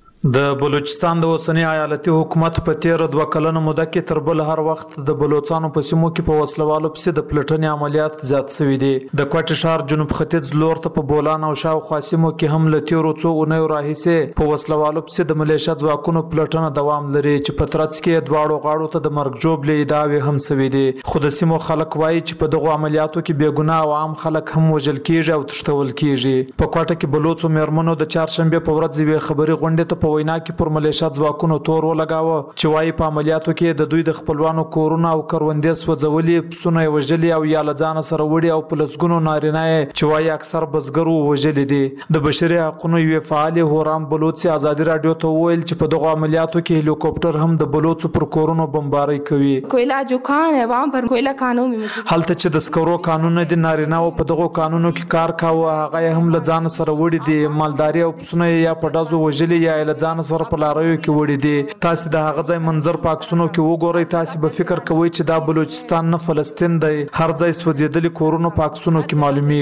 د بلوچستان د اوسنی ایالتي حکومت په تیر دوه کلونو موده کې تر بل هر وخت د بلوچستانو په سیمو کې په وسلوالو پسې د پلټنې عملیات زیات شوي دي. د کوټې ښار جنوب ختیځ لور ته په بولان او شاوخوا سیمو کې هم له تیرو څو اونیو راهیسې په وسلوالو پسې د ملیشه ځواکونو پلټنه دوام لري چې په ترڅ کې دواړو غاړو ته د مرګ ژوبلې ادعاوې هم شوي دي. خو د سیمو خلک وایي چې په دغو عملیاتو کې بېګناه او عام خلک هم وژل کیږي او تښتول کیږي. په کوټه کې بلوڅو میرمنو د چهارشنبې په ورځ یوې خبري غونډې ته په وینا کې پر ملیشه ځواکونو تور ولګاوه چې وایي په عملیاتو کې د دوی د خپلوانو کورونه او کروندې سوځولي، پسونه یې وژلي او یا له ځانه سره وړي او په لسګونو نارینه یې چې وایي اکثر بزګر وژلي دي. د بشري حقونو یوې فعالې هورام بلوڅ ازادي راډیو ته وویل چې په دغو عملیاتو کې هلیکوپټر هم د بلوڅو پر کورونو بمباري کوي. کوئله جو کان ہے وہاں پر کوئله قانون میں هلته چې د سکرو قانون دي نارینه او په دغو قانونو کې کار کاوه هغه هم له ځان سره وړي دي. مالداري او پسونه یا په ډازو وژلي یا له ځان سره په لاریو کې وړي دي. تاسو د هغه ځای منظر په عکسونو کې وګورئ، تاسو به فکر کوئ چې دا بلوچستان نه فلسطین دی. هر ځای سوځېدلي کورونه په عکسونو کې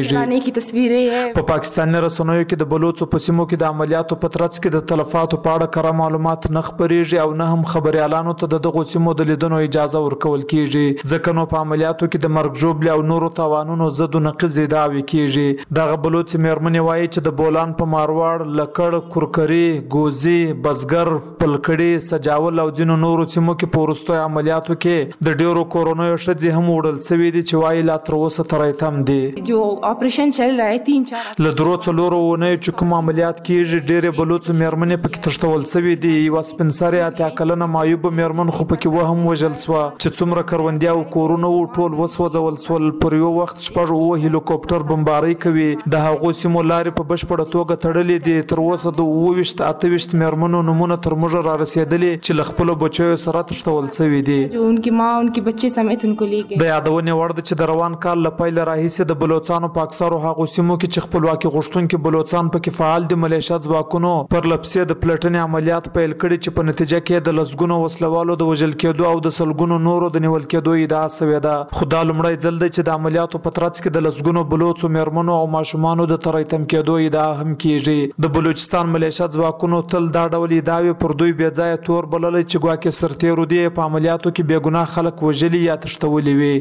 معلومیږي. په پاکستاني رسنیو کې د بلوڅو په سیمو کې د عملیاتو په ترڅ کې د تلفاتو په اړه کره معلومات نه خپریږي او نه هم خبريالانو ته د دغو سیمو د لیدنو اجازه ورکول کیږي، ځکه نو په عملیاتو کې د مرګ ژوبلې او نورو تاوانونو ضد او نقیض دعوی کیږي. دغه بلوڅ میرمنې وایي چې د بولان په ماروړ، لکړ، کورکري، ګوزي، بزګر، پلکړي، سجاول او ځینو نورو سیمو کې په وروستیو عملیاتو کې د ډیرو کورونیو ښځې هم وړل شوي دي چې وایي لا تر اوسه تریتم دي. جو آپریشن چل رہا ہے تین چار له درو څلورو اونیو چې کوم عملیات کیږي ډیرې بلوڅ میرمنې پکې تښتول شوي دي. یوه سپین سرې اتیا کلنه معیوبه میرمن خو پکې وهم وژل شوه چې څومره کروندیا او کورونه وو ټول وسوځول شول. پر یو وخت شپږ اووه هلیکوپټر بمباري کوي. د هغو سیمو لارې په بشپړه توګه تړلې دي. تر اوسه د اووه ویشت اته ویشت شپږ مېرمنو نومونه تر موږ را رسېدلي چې له خپلو بچیو سره تښتول شوي دي. उनकी माँ उनके बच्चे समेत उनको ले गए. د یادونې وړ ده چې د روان کال له پیله راهیسې د بلوڅانو په اکثرو هغو سیمو کې چې خپلواکي غوښتونکي بلوڅان پکې فعال دي ملیشه ځواکونو پر لپسې د پلټنې عملیات پیل کړي چې په نتیجه کې د لسګونو وسلوالو د وژل کېدو او د سلګونو نورو د نیول کېدو ادعا شوې ده. خو دا لومړی ځل دی چې د عملیاتو په ترڅ کې د لسګونو بلوڅو مېرمنو او ماشومانو د تریتم کېدو ادعا هم کیږي. د بلوچستان ملیشه ځواکونو تل دا ډول ادعاوې پر دوی بې ځایه تور بللی چې ګواکې سرتېرو دي په عملیاتو کې بې ګناه خلک وژلي یا تښتولي وي.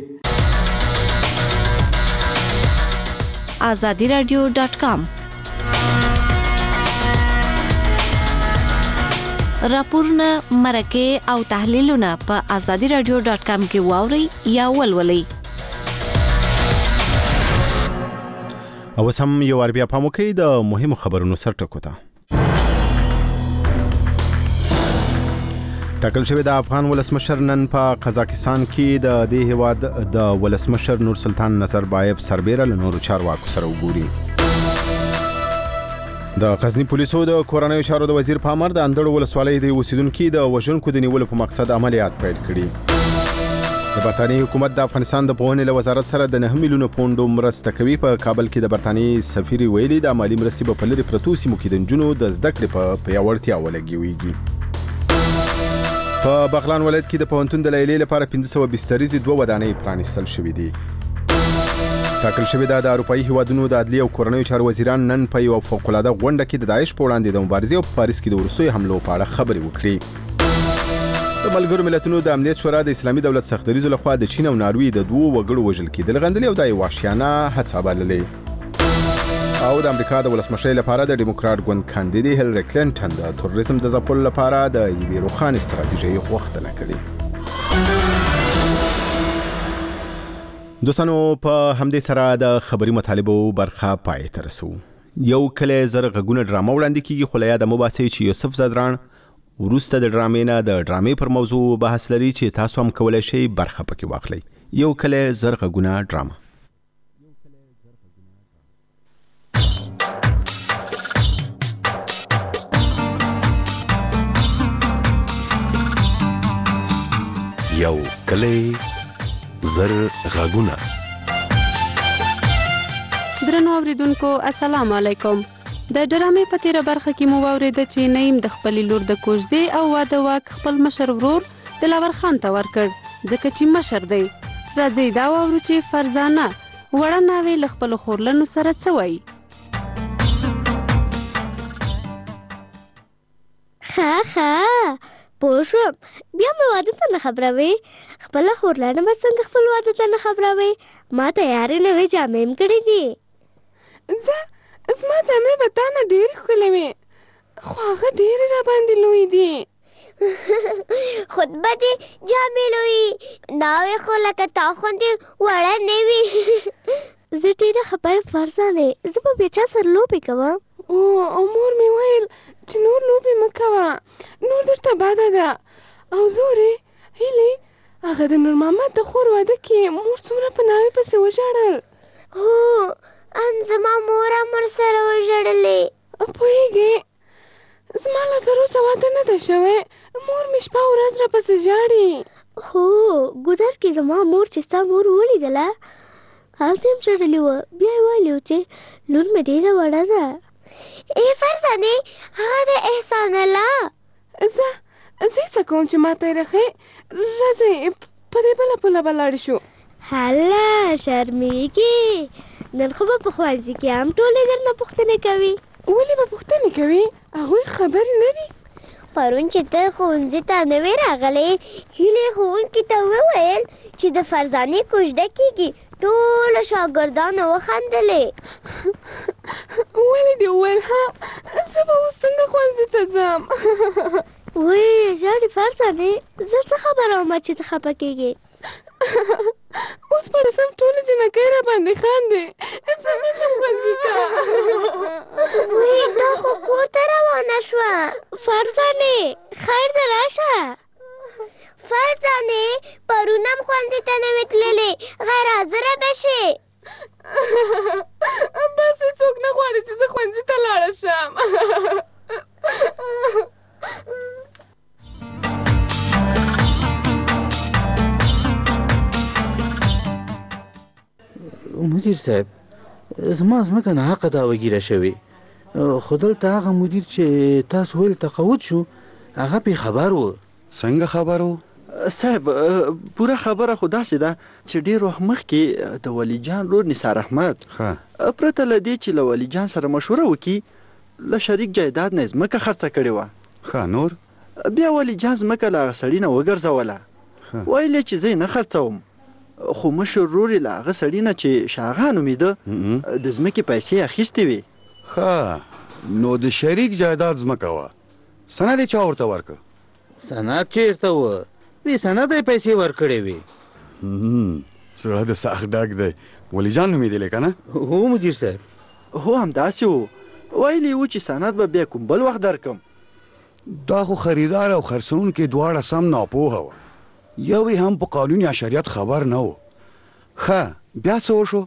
آزادی رادیو ډاټ کام راپورونه مرکه او تحلیلونه په آزادی رادیو ډاټ کام کې واورئ یا ولولئ. او سم یو ور بیا پام وکړئ د مهمو خبرونو سر ټکو ته. ټاکل شوی د افغان ولسمشر نن په قزاقستان کې د دې هیواد د ولسمشر نور سلطان نظربایف سربیره له نورو چارواکو سره وګوري. د غزنی پولیسو د کورنیو چارو د وزیر په امر د اندړو ولسوالۍ د اوسیدونکو د وژونکو د نیولو په مقصد عملیات پیل کړي. د برتانیې حکومت د افغانستان د پوهنې له وزارت سره د نه میلیونو پونډو مرسته کوي. په کابل کې د برتانیې سفیر ویلي د مالی مرستې په لري پرتو سیمو کې د نجونو د زده کړې په پیاوړتیا ولګويږي. په بغلان ولایت کې د پوهنتون د لیلیې لپاره پنځه سوه بستریزې دوه ودانۍ پرانیستل شوې دي. ټاکل شوې ده د اروپایي هیوادونو د عدلیې او کورنیو چارو وزیران نن په یوه فوق‌العاده غونډه کې د داعش په وړاندې د مبارزې او په پاریس کې د وروستیو حملو په اړه خبرې وکړي. د ملګرو ملتونو د امنیت شورا د اسلامي دولت سختدریزو لخوا د چین او ناروې د دوو وګړو وژل کېدل غندلې او دا یې وحشیانه هڅه بللې. او د امریکا د ولسمشرۍ لپاره د ډیموکراټ ګوند کاندیدې هیلری کلینټن د تروریزم د ځپلو لپاره د یوې روښانه ستراتیژۍ غوښتنه کړې. دوستانو په همدې سره د خبري مطالبو برخه پای ته رسو. یو کله زر غږونه ډرامه وړاندې کیږي خو له یاده مو باسئ چې یوسف زدران وروسته د ډرامې نه د ډرامې پر موضوع بحث لري چې تاسو هم کولی شئ برخه پکې واخلئ. یو کله زر غږونه ډرامه. یو کلی زر غږونه. درنو اوریدونکو السلام علیکم. د ډرامې په تیره برخه کې مو واورېده چې نعیم د خپلې لور د کوژدې او واده واک خپل مشر ورور دلاور خان ته ورکړ ځکه چې مشر دی. راځئ دا واورو چې فرزانه وړه ناوې له خپلو خورلنو سره څه وایي. ښه ښه پوه شوم، بیا مې واده ته نه خبروې، خپله خورلانه به څنګه خپل واده ته نه خبروې؟ ما تیارې نوې جامې هم کړې دي. زه زما جامې به تا نه ډېرې ښکلې وې خو هغه ډېرې را باندې لوی دي. خود به دې جامې لوی ناوې خو لکه تا خوندې وړه نه وي. زه ډېره خفه یم فرزانې، زه به بیا چا سره لوبې کوم. او مور مې ویل چې نور لوبې مه کوه، نور درته بده ده. او زورې هیلې هغه د نور محمد د خور واده کې مور څومره په ناوې پسې وژړل. هو ان زما مور هم ورسره وژړلې. پوهېږې زما لا تر اوسه واده نه ده شوی، مور مې شپه ورځ را پسې ژاړي. هو ګودر کې زما مور چې ستا مور ولیدله هلته هم ژړلې وه، بیا یې ویلي و چې لور مې ډېره وړه ده. ای فرزانې هغه د احسان الله. زه زه څه کوم چې ما ته یې رخې. راځئ په دې بله پوله به لاړ شو. هله شرمېږې، نن خو به په ښوونځي کې هم ټولې درنه پوښتنې کوي. ولې به پوښتنې کوي؟ هغوی خبرې نه دي. پرون چې ته ښوونځي ته نه وې راغلی، هیلې ښوونکي ته وویل چې د فرزانې کوژده کېږي. ټولو شاګردانو وخندلې. ولې دې وویل؟ ها زه به اوس څنګه ښوونځي ته ځم؟ وایي ژاړې فرزانې، زه څه خبره ومه چې ته خفه کېږې؟ اوس په رسم ټولې جنکۍ را باندې خاندې، زه نه ځم ښوونځي ته. وایي دا خو کور ته روانه شوه. فرزانې خیر ته راشه. فرزانې پرون هم ښوونځي ته نه وې تللې، غیر حاضره به شې. بس هېڅوک نه غواړي چې زه ښوونځي ته لاړه شم. مدیر صاحب زما ځمکه ناحقه دعوه شوې، خو دلته هغه مدیر چې تاسو ویل تقاعد شو هغه پې خبر و. څنګه خبر و؟ صاحب پوره خبره خو داسې ده چې ډېر وخت مخکې د ولی جان رور نثار احمد پرته له دې چې له ولی جان سره مشوره وکړي له شریک جایداد نه ځمکه خرڅه کړې وه. ښه نور؟ بیا ولی جان ځمکه له هغه سړي نه وګرځوله، ویل یې چې زه یې نه خرڅوم، خو مشر ورور یې له هغه سړي نه چې شاغا نومېده د ځمکې پیسې اخیستې وې. ښه نو د شریک جایداد ځمکه وه، سند یې چا ورته ورکړه؟ سند چېرته وه؟ دې سند یې پیسې ورکړې وې. زړه د سخت ډک دی. ولی جان نومېدلی که نه؟ هو مدیر صاحب. هو همداسې و، ویلي و چې سند به بیا کوم بل وخت درکم. دا خو خریدار او خرڅونکي دواړه سم ناپوهه وه، یو یې هم په قانون یا شریعت خبر نه و. ښه بیا څه وشو؟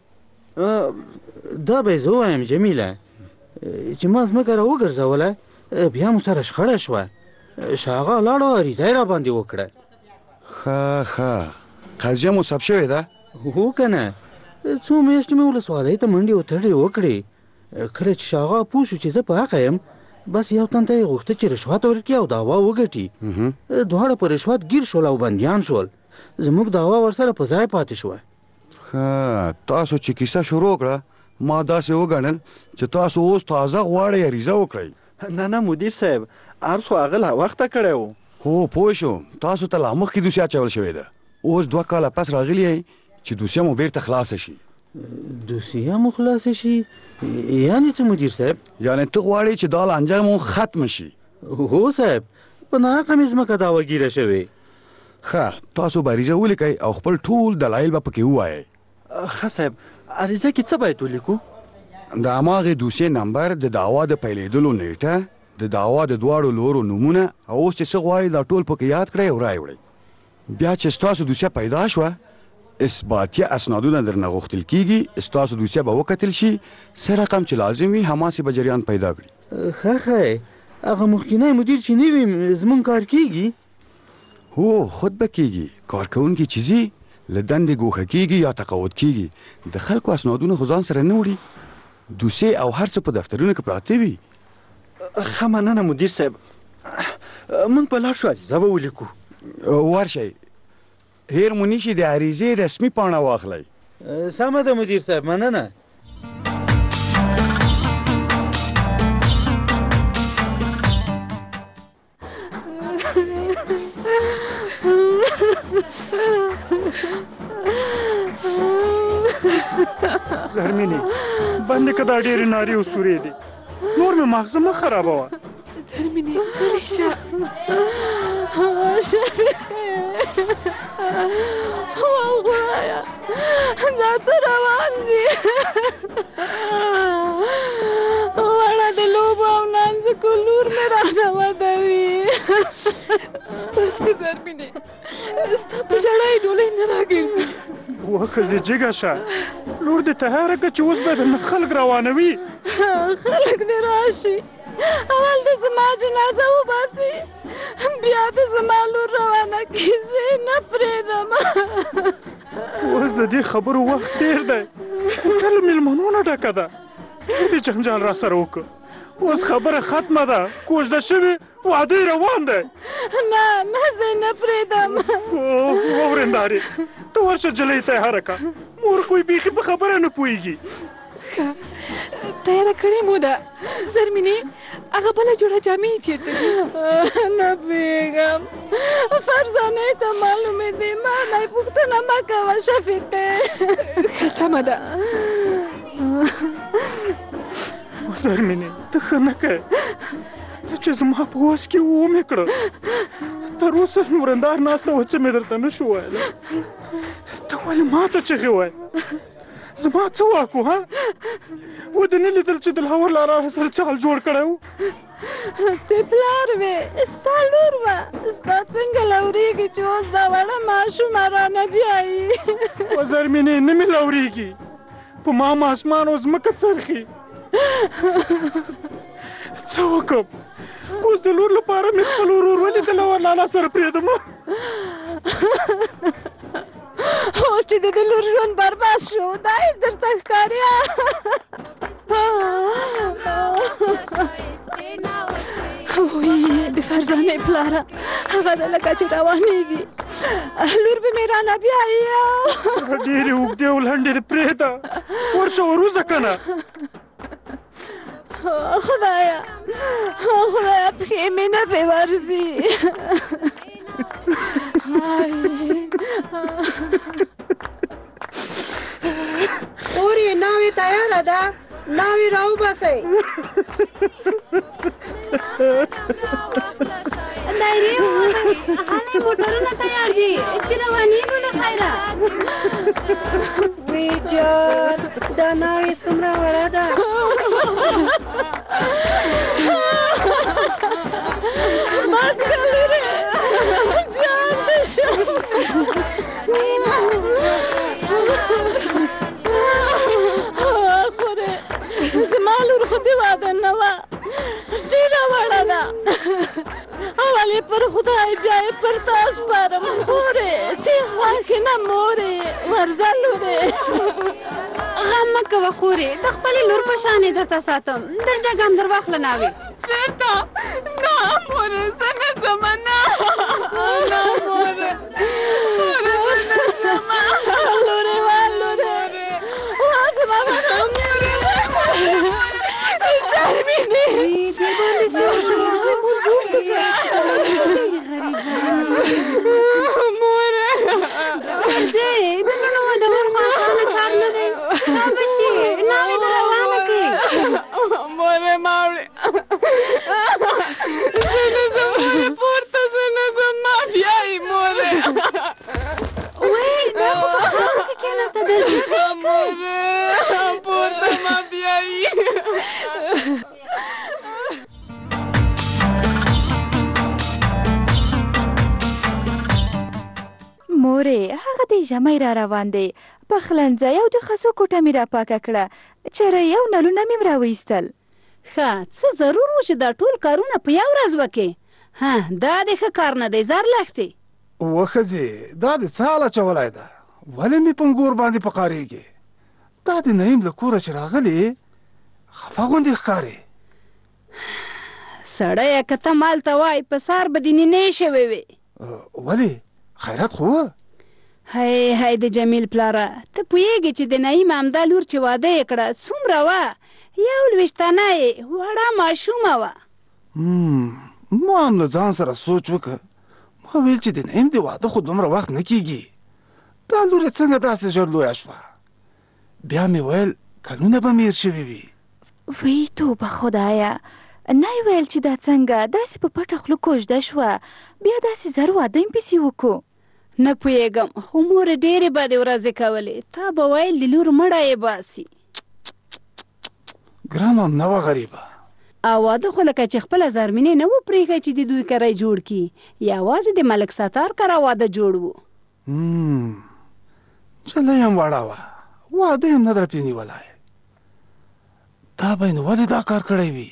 دا به یې زه ووایم جمیله چې ما ځمکه را وګرځوله، بیا مو سره شخړه شوه، شاغه لاړو عریضه یې راباندې وکړه. ښه ښه قضیه مو ثبت شوې ده؟ هو که نه، څو میاشتې مې ولسوالۍ ته منډې وتړې وکړې. کله چې شاغه پوه شو چې زه په حقه یم، بس یو تن ته یې غوښته چې رشوت ورکړي او دعوا وګټي. دواړه په رشوت ګیر شول او بندیان شول. زموږ دعوا ورسره په ځای پاتې شوه. ښه تاسو چې کیسه شروع کړه ما داسې وګڼل چې تاسو اوس تازه غواړئ عریضه وکړئ. نه نه مدیر صاحب، عرض خو هغه لا وخته کړی و. هو پوه شو، تاسو ته لا مخکې دوسیه اچول شوې ده، اوس دوه کاله پس راغلی یئ چې دوسیه مو بیرته خلاصه شي. دوسیه مو خلاصه شي؟ یعنې څه مدیر صاحب؟ یعنې ته غواړې چې دا لانجه مو ختمه شي؟ هو صاحب، په ناحقه مې ځمکه دعوهګیره شوې. ښه تاسو به عریضه ولیکئ او خپل ټول دلایل به پکې ووایئ. ښه صاحب، عریضه کې څه باید ولیکو؟ د هماغې دوسیې نمبر، د دعوا د پیلېدلو نیټه، د دعوا د دواړو لورو نومونه، او اوس چې څه غواړئ دا ټول پکې یاد کړئ او رایې وړئ. بیا چې ستاسو دوسیه پیدا شوه، اثباتیه اسنادونه درنه غوښتل کېږي، ستاسو دوسیه به وکتل شي، څه رقم چې لازم وي هماسې به جریان پیدا کړي. ښه ښه هغه مخکینی مدیر چې نه وي زموږ کار کېږي؟ هو خود به کېږي. کارکوونکي چې ځي له دندې ګوښه کېږي یا تقاعد کېږي، د خلکو اسنادونه خو ځان سره نه وړي، دوسیې او هر څه په دفترونو کې پراته وي. ښه مننه مدیر صاحب، موږ په لاړ شو عریضه به ولیکو. ورشئ، هیر مو نیشي د عریضې رسمي پاڼه واخلئ. سمه ده مدیر صاحب، مننه. زرمینې بندې که دا ډېرې نارې او سورې دي، نور مې ماغزه مه خرابوه. زرمینې غلی شه. واه خدایه دا څه روان دي؟ وړه د لوبو او نانځکو لور مې رانه ودوي. بس که زرمینې ستا په ژړا یې ډولۍ نه راګرځي. وښځې جګه شه، لور دې تیاره کړه چې اوس به درنه خلک روانوي. خلک دې راشي، اول د زما جنازه وباسي، بیا د زما لور روانه کړي، زه یې نه پرېږدم. اوس د دې خبرو وخت تېر دی، کوټه له مېلمنو نه ډکه ده. ډېر دې جنجال را سره وکړه، اوس خبره ختمه ده، کوژده شوې، واده روان دی. نه نه زه یې نه پرېږدم. وورېندارې ته ورشه جلۍ تیاره کړه، مور خو یې بیخي په خبره نه پوهېږي. ښه تیاره کړې مو ده. زرمینې هغه بله جوړه جامې یې چېرته دي؟ نه پوهېږم، فرزانې ته معلومې دي، ما نه یې پوښتنه مه کوه شفیقې. ښه سمه ده. زرمینې ته ښه نه کوې، څه چې زما په وس کې و ومې کړه. تر اوسه مې ورندار ناسته وه، څه مې درته نه شو ویلی. ته ولې ما ته چغې وایې؟ زما څه واک و ها؟ و دې نه لیدل چې د لاور لاره سره چال جوړ کړی و؟ ته پلار وې، ستا لور وه، ستا څنګه لورېږي چې اوس دا وړه ماشومه رانه بیایي؟ و زرمینې نه مې لورېږي، په ما ماسمان او ځمکه څرخي. څه وکړم؟ اوس د لور لپاره مې خپل ورور ولیدل او لالا سره پرېږدم. اوس چې د ده لور ژوند برباد شو دا هېڅ درته ښکاري؟ وایي د فرزانې پلاره هغه ده لکه چې روانېږي لور به مې رانه بیایي. ډېرې اوږدې او لنډې دې پرېږده ورشه وروځه که نه. خدایا خدایا پښې مې نه پرې ورځي. خورې ناوې تیاره ده ناوې راوباسئ. دایرې ووهئ هلئ موټرونه تیار دي چې روانېږو له خیره. وی جان دا ناوې څومره وړه ده. بس که لورې جان دې شم. خورې زما لور خو دې واده نه وه ډېره وړه ده. اول یې پر خدای بیا یې پر تا سپارم. خورې دې خوا کښېنه مورې ورځه لورې. غم مه کوه خورې د خپلې لور په شان یې درته ساتم. درځه ګام در واخله ناوې. چېرته؟ نه مورې زه نه ځم. نه نه مورې مورې زه نه ځم. لورې وا لورې وا زما مورې زرمینې دې باندې څه وشو؟ زه مور زور ته مورې ورځې د لوڼو ودول خو اسانه کار نه دی. دا به شي ناوې ده روانه کړې. مورې ما وړې زه نه ځم مورې پورته زه نه ځم ما بیایي مورې. وایي دا خو په خاورو کې کېناسته درځه مورې پورته ما بیایي. مورې هغه د ژمی را روان دی پخلنځی او د خسو کوټه مې را پاکه کړه چرۍ او نلونه مې م راویستل. ښه څه ضرور و چې دا ټول کارونه په یو ورځ وکې؟ ها دا د ښه کار نه دی زر لښتې. وښځې دا د څه حال اچولی ده؟ ولې مې پنګور باندې پقارېږي؟ دا د نعیم له کوره چې راغلې خفه غوندې ښکارې. سړیه که ته مالته وای په سار به دې نینې شوې وې. ولې خیرات خو وه؟ هی هی د جمیل پلاره ته پوهېږې چې د نعیم همدا لور چې واده یې کړه څومره وه؟ یو لویشتانه یې وړه ماشومه وه. ما هم له ځان سره سوچ وکړه ما ویل چې د نعیم د واده خو دومره وخت نه کېږي دا لور یې څنګه داسې ژر لویه شوه؟ بیا مې ویل کلونه به میر شوي وي. وی توبه خدایه نه یې ویل چې دا څنګه داسې په پټه خوله کوژده شوه بیا داسې زر واده یې پسې وکړو. نه پوهېږم خو مورې ډېرې بدې ورځې کولې تا به ویل د لور مړه یې باسي. ګرام هم نه وه غریبه. او واده خو لکه چې خپله زرمینې نه و پرېښی چې د دوی کری جوړ کړي یوازې د ملک ستار کره واده جوړ و. نجلۍ هم وړه وه واده هم نه در پرې نیولی. دا به یې نو ولې دا کار کړی وي؟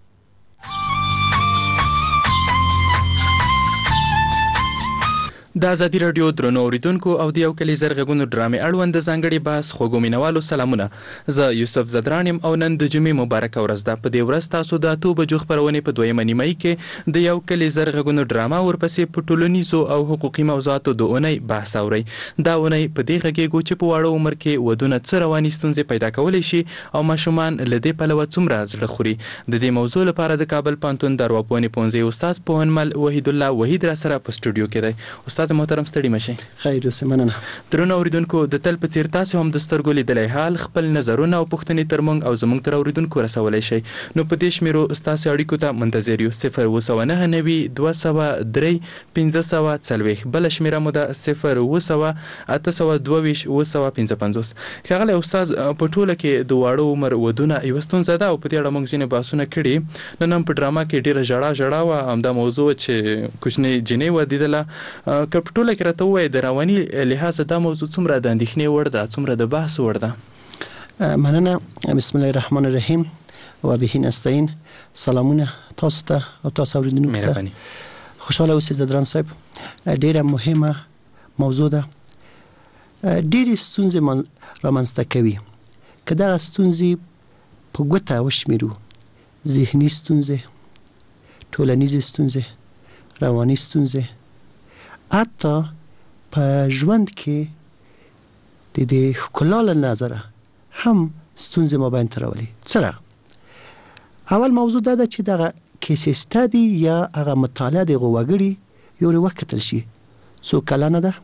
د ازادي راډیو درنو اوریدونکو او د یو کلی زر غږونو ډرامې اړوند د ځانګړي بحث خوږو مینوالو سلامونه. زه یوسف زدران یم او نن د جمعې مبارکه ورځ ده. په دې ورځ تاسو د اتو بجو خپرونې په دویمه نیمایي کې د یو کلی زر غږونو ډرامه ورپسې په ټولنیزو او حقوقي موضوعاتو د اونۍ بحث اورئ. دا اونۍ په دې غږیږو چې په واړه عمر کې ودونه څه رواني ستونزې پیدا کولی شي او ماشومان له دې پلوه څومره زړه خوري. د دې موضوع لپاره د کابل پوهنتون د ارواپوهنې پوهنځي استاد پوهنمل وحید الله وحید را سره په سټوډیو کې دی. استاد محترم ستړي مشئ. خیر اوسئ مننه. درنو اوریدونکو د تل په څیر تاسو هم د سترګو لیدلی حال خپل نظرونه او پوښتنې تر موږ او زموږ تر اوریدونکو رسولی شئ. نو په دې شمیرو ستاسو اړیکو ته منتظر یو صفر اووه سوه نهه نوي دوه سوه درې پنځه سوه څلوېښت بله شمیره مو ده صفر اووه سوه اته سوه دوه ویشت اووه سوه پنځه پنځوس. ښاغلی استاد په ټوله کې د واړه عمر ودونه یوه ستونزه ده او په دې اړه موږ ځینې بحثونه کړي. نن هم په ډرامه کې ډېره ژړا ژړا وه همدا موضوع چې کوچنۍ جنۍ ودېدله. که په ټوله کې راته ووایې د رواني لحاظه دا موضوع څومره د اندېښنې وړ ده څومره د بحث وړ ده؟ مننه. بسم الله الرحمن الرحیم. و به نستعين. سلامونه تاسو ته او تاسو اوریدونکو ته. خوشاله اوسئ زدران صاحب. ډیره مهمه موضوع ده. ډیرې ستونزې رامنځته کوي. که دغه ستونزې په ګوته وشمېرو، ذهني ستونزې، ټولنیزې ستونزې، رواني ستونزې، حتی په ژوند کې د دې ښکلا له نظره هم ستونزې مابین ته راولي. څرنګه؟ اول موضوع دا ده چې دغه کیس استادي یا هغه مطالعه د هغو وګړي یو وکتل شي څو کلنه ده،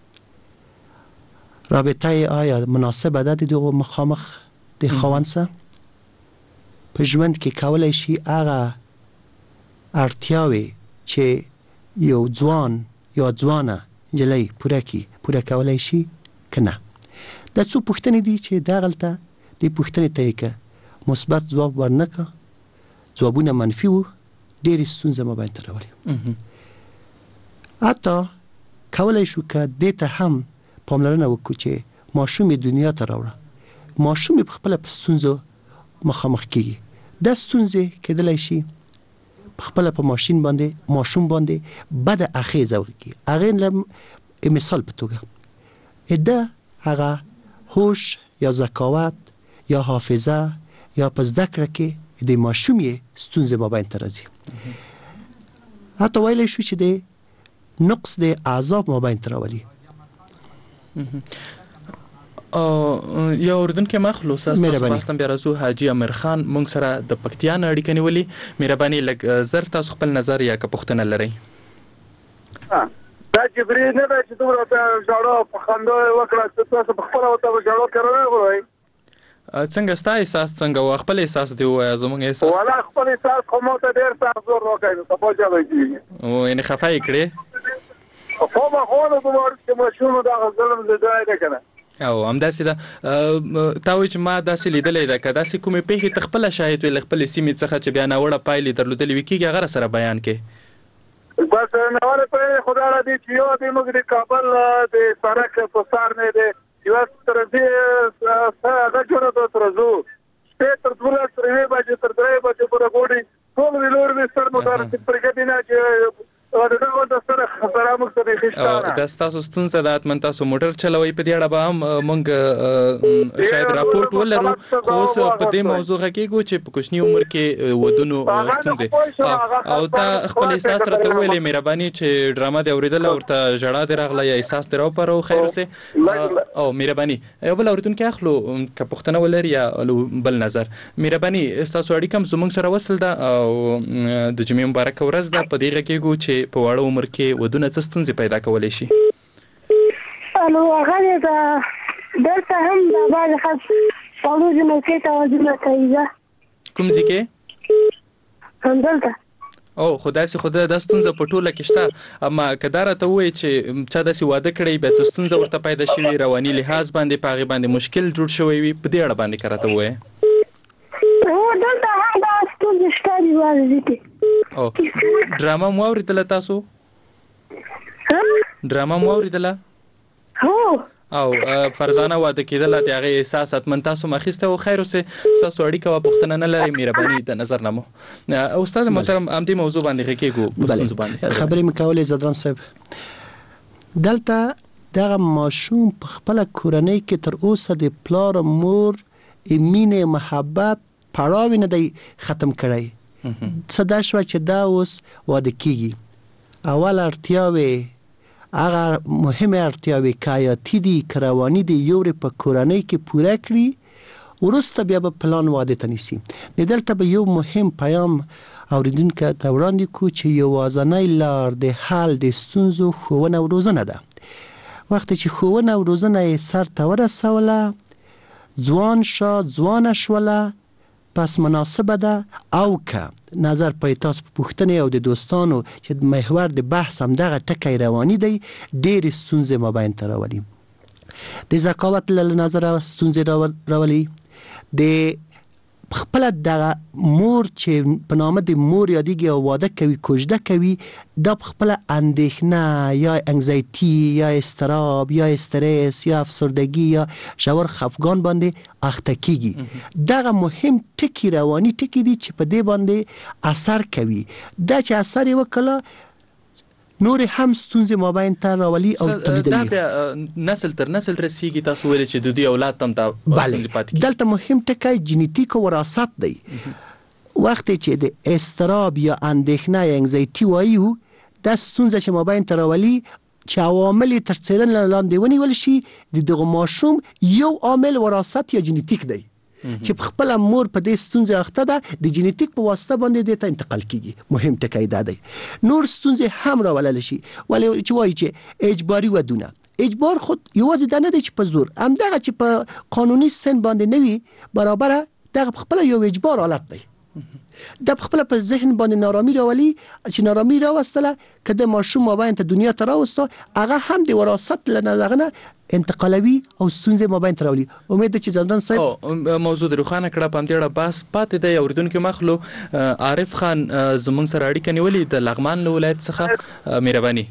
رابطه آیا مناسبه ده د دغو مخامخ د خاوند سره په ژوند کې کولی شي هغه اړتیاوې چې یو ځوان یا ځوانه نجلۍ پوره کړي پوره کولی شي که نه. دا څو پوښتنې دي چې دغلته دې پوښتنې ته یې که مثبت ځواب ورنه که، ځوابونه منفي وو، ډېرې ستونزې مابین ته راولي. حتی کولی شو که دې ته هم پاملرنه وکړو چې ماشوم یې دنیا ته راوړه، ماشوم یې پخپله په ستونزو مخامخ کېږي. دا ستونزې کېدلی شي پخپله په ماشین باندې ماشوم باندې بده اغېزه وکړي. هغې له مثال په توګه ده هغه هوش یا ذکاوت یا حافظه یا په زده کړه کې د ماشوم یې ستونزې مابین ته راځي. حتی ویلی شو چې د نقص د اعصاب مابین ته راولي. یا اوریدونکو مخلو ساستو سپاستم بیا راځو حاجی امیر خان مونږ سره د پکتیا نه اړیکه نیولې. مهرباني لږ زر تاسو خپل نظر یا که پوښتنه لرئ. دا جبري نه ده چې دومره ژړا په خندا وکړه چې تاسو په خپله ورته ژړا کړی وای. څنګه ستا احساس څنګه و؟ خپل احساس دی ووایه. زموږ احساس والا خپل احساس خو ما ته ډېر سخت زور راکوي نو څه پوه کېږي. او یعنې خفه یې کړې؟ خو ما خو نه ګومان چې ماشوم دغه ظلم زدای دی که نه. او همداسې ده. تا وایي چې ما داسې لیدلی ده که داسې کومې پېښې ته خپله شاهد وي له خپلې سیمې څخه چې بیا ناوړه پایلې درلودلې وي کېږي هغه سره بیان کړې. بس ناوړه پایلې خو دا دي چې یو دی موږ د کابل د سړک په سر نه دی یوه تر دې هغه جوړه ده تر ځو شپې تر دولس تر یوې بجې تر درې بجې پورې ګوډي ټول ویلور مې سر موټر پرېږدي نه چې دا ستاسو ستونزه ده. حتما تاسو موټر چلوئ. په دې اړه به هم موږ شاید راپورټ ولرو. خو اوس په دې موضوع غږیږو چې په کوچني عمر کې ودونو ستونزې او تا خپل احساس راته وویلې. مهرباني چې ډرامه دې اورېدله ورته ژړا دې راغله یا احساس دې راوپاره خیر اوسې. او مهرباني یو بل اورېدونکی اخلو که پوښتنه ولري یا بل نظر. مهرباني ستاسو اړیکه هم زموږ سره وصل ده او د جمعې مبارکه ورځ ده. په دې غږیږو چې په واړه عمر کې ودونه څه ستونزې پیدا کولی شي؟ الو هغه د دلته هم د بعضې خلک وړو ځمکې ته ودونه کوي. کوم ځای کې؟ همدلته. او خو داسې خو دا ستونزه په ټوله کې شته. اما که دا راته ووایي چې چا داسې واده کړی بیا څه ستونزه ورته پیدا شوي رواني لحاظ باندې په هغې باندې مشکل جوړ شوی وي په دې اړه باندې که راته ووایې. هو دلته هم دا ستونزې شته دي واضح دي. او ډرامه مو اورېدله تاسو؟ ډرامه مو اورېدله؟ هو. او فرزانه واده کېدله د هغې احساس حتما تاسو هم اخیستی و. خیر اوسې ستاسو اړیکه وه پوښتنه نه لرئ. مهرباني د نظرنامو. استاد محترم همدې موضوع باندې غږیږو په ستونزو باندې. خبرې مې کولې زدران صاحب. دلته دغه ماشوم په خپله کورنۍ کې تر اوسه د پلار مور مینې محبت پړاوې نه دی ختم کړی. څه دا شوه چې دا اوس واده کېږي. اول اړتیاوې هغه مهمې اړتیاوې که حیاتي دي که رواني دي یو په کورنۍ کې پوره کړي وروسته بیا به پلان واده ته نیسي. دلته به یو مهم پیام اوریدونکو ته وړاندې کړو چې یوازینۍ لار د حل د ستونزو ښوونه او روزنه ده. وخت چې ښوونه او روزنه یې سر ته ورسوله ځوان شه ځوانه شوله پس مناسبه ده. او که نظر پای تاسو په پوښتنې او د دوستانو چې محور د بحث هم دغه ټکی رواني دی ډېرې ستونزې مابین ته راولي. د ذکاوت له نظره ستونزې راولي، د خپل د مور چې په نامه د مور یادېږي او واده کوي کوژده کوي دا په خپل اندېښنه یا انگزایټي یا استراب یا استرس یا افسردگی یا ژور خفګان باندې اخته کیږي دغه مهم ټکي رواني ټکي دي چې په دې باندې اثر کوي دا چې اثر یې وکړه نور هم ستونزې مابین ته راولي او تولیدوي دا نسل تر نسل رسیږي تاسو ویل چې د دوی اولاد تم ته ستونزې پاتې کیږي دلته مهم ټکی جنیتیک او وراثت دی وخت چې د استراب یا اندېښنه یا انگزایټي وایو دا ستونزه چې مابین ته راولي چې عوامل تر څیړنې لاندې ونیول شي د دغه ماشوم یو عامل وراثت یا جنیتیک دی چې په خپل مور په دې ستونزې اخته ده د جنیتیک په واسطه باندې د ته انتقال کیږي مهم ټکی دا دی نور ستونزې هم راولل شي ولی چې وایي چې اجباري ودونه اجبار خود یوازې دا نه دی چې په زور همدغه چې په قانوني سن باندې نه وي برابره دغه خپل یو اجبار حالت دی د خپل په ذهن باندې نارامي راولي چې نارامي راوستله کله ماشوم مابین ته دنیا ته راوستو هغه هم د وراثت لنظرنه انتقالوي او ستونزې مابین ته راولي امید چې ځندران صاحب موضوع روخانه کړه په دې اړه بس پاتې دی اوریدونکو مخلو عارف خان زمونږ سره اړیکه نیولې د لغمان ولایت څخه مهرباني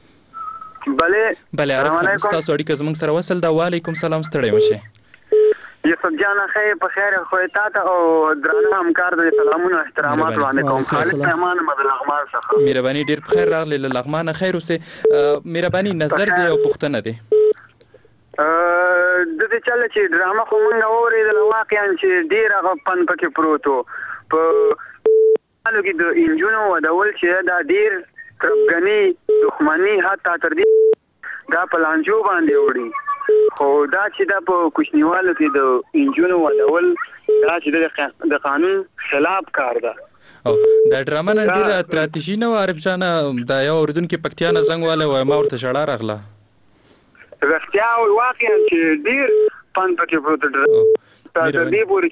بله بله عارف خان تاسو اړیکه زمونږ سره وصل دا وعلیکم سلام ستړی مشه یوسف جان خیر په خیر خو تا ته او درانه همکار د سلامونو احترامات وړاندې کوم خالص رحمان مد لغمان څخه مهرباني ډیر په خیر راغلی له لغمان خیر اوسه مهرباني نظر دی او پوښتنه دی د دې چل چې ډرامه خو مونږ اورېدل واقعا چې ډیر هغه پن پکې پروتو په حالو کې د انجونو ودول چې دا ډیر تربګنی دښمنی حتی تر دې دا په لانجو باندې وړي خو دا چې دا په کوچنیوالو کې د انجونو ودول دا چې د قانون خلاف کار ده او دا ډرامه نن ډیره استراتیژي نه عارف جان دا یو اوریدونکو پکتیا نه زنګ واله و ما ورته شړا راغله رښتیا او واقعا چې ډیر پن پکې پروت تاسو دې پوری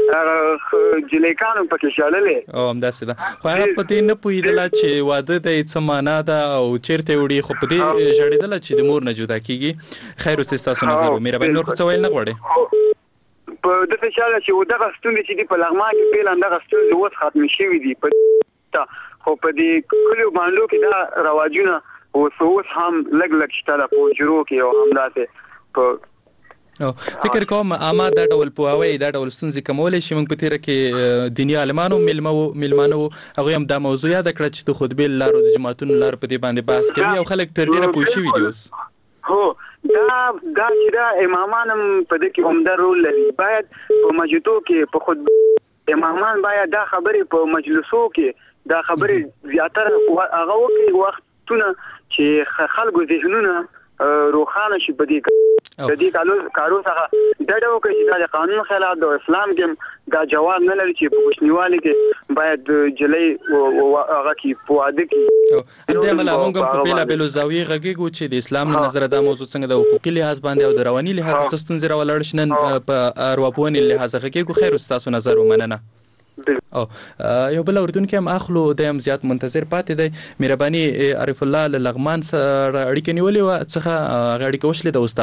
چې جلیکانو پکې شاللې او همداسې ده خو هغه پته نه پوهیدله چې واده د څه معنا ده او چیرته وړي خو په دې ژړېدله چې د مور نه جدا کیږي خیر اوسه تاسو نظر مهرباني نور څه ویل نه غواړي په دغه شاله چې دغه ستونزې چې په لغمان کې پیل دغه ستونزې اوس ختم شوې دي په خو په دې کلیو باندې کې دا رواجونه اوس اوس هم لګ لګ شته په جرو کې او همداسې په او فکر کوم اما دا ډول پوهاوی دا ډول ستونزې کمولې شي موږ په تیر کې دینی عالمانو ملمو ملمانو هغه هم دا موضوع یاد کړ چې د خطبې لارو د جماعتونو لار په دې باندې بحث کوي او خلک تر ډیره پوه شي ویډیوز هو دا دا چې دا امامانم په دې کې عمده رول لري باید په مسجدو کې په خطبه امامان باید دا خبرې په مجلسو کې دا خبرې زیاتره هغه وکړي وختونه چې خلکو ذهنونه روخانه شي په دې د دې کارو کارو څخه دا ډول کې چې د قانون خلاف د اسلام کې دا جواب نه لري چې په کوچنیوالي کې باید جلې او هغه کې پواده کې د عمل موږ په بیلا بیلو زاویه غږیږو چې د اسلام نظر دا موضوع څنګه د حقوقي لحاظ باندې او د رواني لحاظ څخه ستونزې راولړ شنن په ارواپونې لحاظ غږیږو خیر تاسو نظر ومننه او یو بل اوردونکو هم اخلو د هم زیات منتظر پاتې دی مهرباني عارف الله لغمان سره اړیکه نیولې و څخه اړیکه وشلې د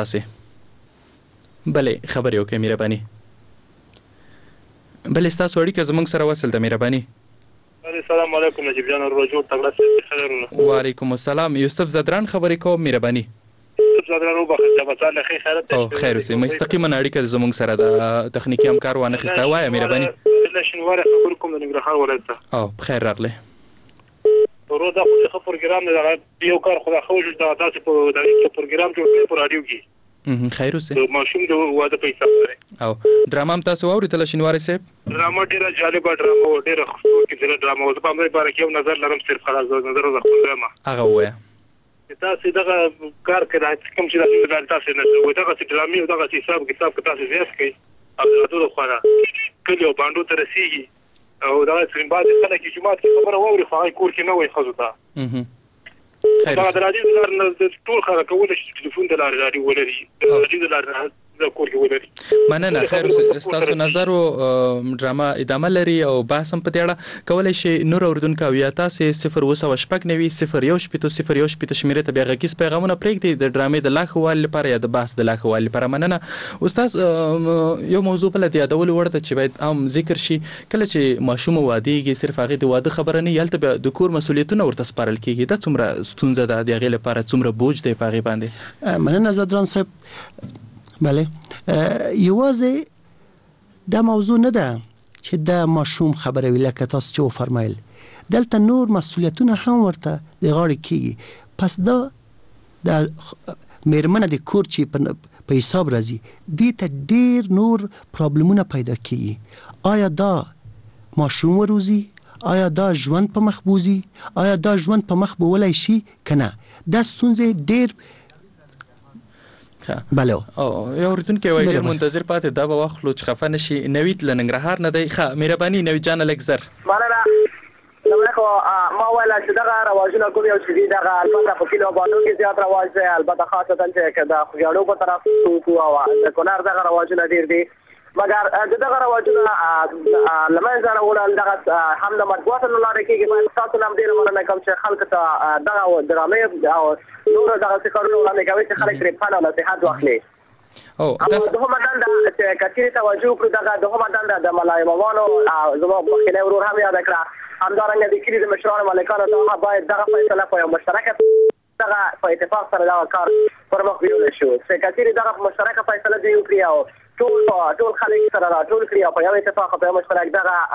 استاد بلې خبر یو کې مهرباني بلې تاسو اړیکه زموږ سره وصل د مهرباني السلام علیکم نجیب جان رجوع تګړه خیرونه وعلیکم السلام یوسف زدران خبرې کوم مهرباني زدران وبخښه چې بچاله خیر خیرت او خیر اوسې مستقیما اړیکه زموږ سره د تخنیکی همکار وانه خسته وای مهرباني شنواره خبر کوم د نګرهار ولایت او بخیر راغله ورو دا خو پروګرام نه یو کار خو خو دا تاسو په دغه پروګرام کې په رادیو کې خیر اوسې ماشوم د واده په حساب لري او ډراما هم تاسو اورېدل شنواره صاحب ډراما ډیره جالبه ډراما ډیره خو کې ډراما او په امر باره کې یو نظر لرم صرف خلاص نظر زه خپل ډراما هغه وای تاسو دغه کار کړه کوم چې د تاسو نه و دغه ډرامي او دغه حساب کتاب کې تاسو زیات کوي او دغه خو نه کله باندې تر رسیږي او دا څنګه بعد خلک چې جماعت کې خبره ووري خو هغه کور کې نه وای خزو ته اها دا د راډیو د ټول خلک ول چې ټلیفون د لارې راډیو ولري د راډیو د لارې د کور کې ولري. مننه. خیر ستاسو نظر او ډرامه ادامه لري او بحث هم په دې اړه کولای شي نور اوردونکو یا تاسو صفر اوسه شپږ نوي صفر یو شپږ صفر یو شپږ شمیره ته بیا غږیز پیغامونه پرېږدي د ډرامې د لاخوال لپاره یا د بحث د لاخوال لپاره. مننه. استاد یو موضوع په لدی یادول ورته چې باید هم ذکر شي کله چې ماشوم واديږي صرف هغه د واده خبره نه یلته د کور مسولیتونه ورته سپارل کیږي. دا څومره ستونزه ده د هغه لپاره څومره بوج دی په هغه باندې؟ مننه زدران صاحب. بله یوازې دا موضوع نه ده چې دا ماشوم خبره وی لکه تاسو چې وفرمایل دلته نور مسولیتونه هم ورته د غاړې کیږي. پس دا د میرمنه د کور چې په حساب راځي دې ته ډیر نور پرابلمونه پیدا کیږي. آیا دا ماشوم وروزي؟ آیا دا ژوند په مخ بوزي؟ آیا دا ژوند په مخ بولای شي کنه؟ دا ستونزې ډیر بله او یو ورتونکو وایي ډیر منتظر پاتې دا به واخلو چې خفه نشي. نوید له ننګرهار نه دی. ښه مهرباني نوید جان الکزر. مننه. نو ما ویل چې دغه رواجونه کوم یو چې دغه البته په کلیو باندې کې زیات رواج دی، البته خاصه چې د خوږیاړو په طرف کو او د کونړ دغه رواجونه ډیر دي، مګر دغه رواجونه لمن زره وړل دغه هم د مطبوعات له لارې کې باید تاسو نام ډیر مننه کوم چې خلک ته دغه ډرامې او نور دغه څه کارونه وړاندې کوي چې خلک پرې پاله نصيحت واخلي. او دغه مدن د کثیر توجه کړو دغه دغه مدن د ملایمانو زموږ مخکې ورور هم یاد کړه همدارنګه د کلی د مشرانو مالکانو ته باید دغه فیصله په یو مشترکه دغه په اتفاق سره دا کار پر مخ بیول شو چې کثیر دغه مشترکه فیصله دی وکړي او ټول ټول خلک سره راټول کړي او په یو اتفاق په یو مشترک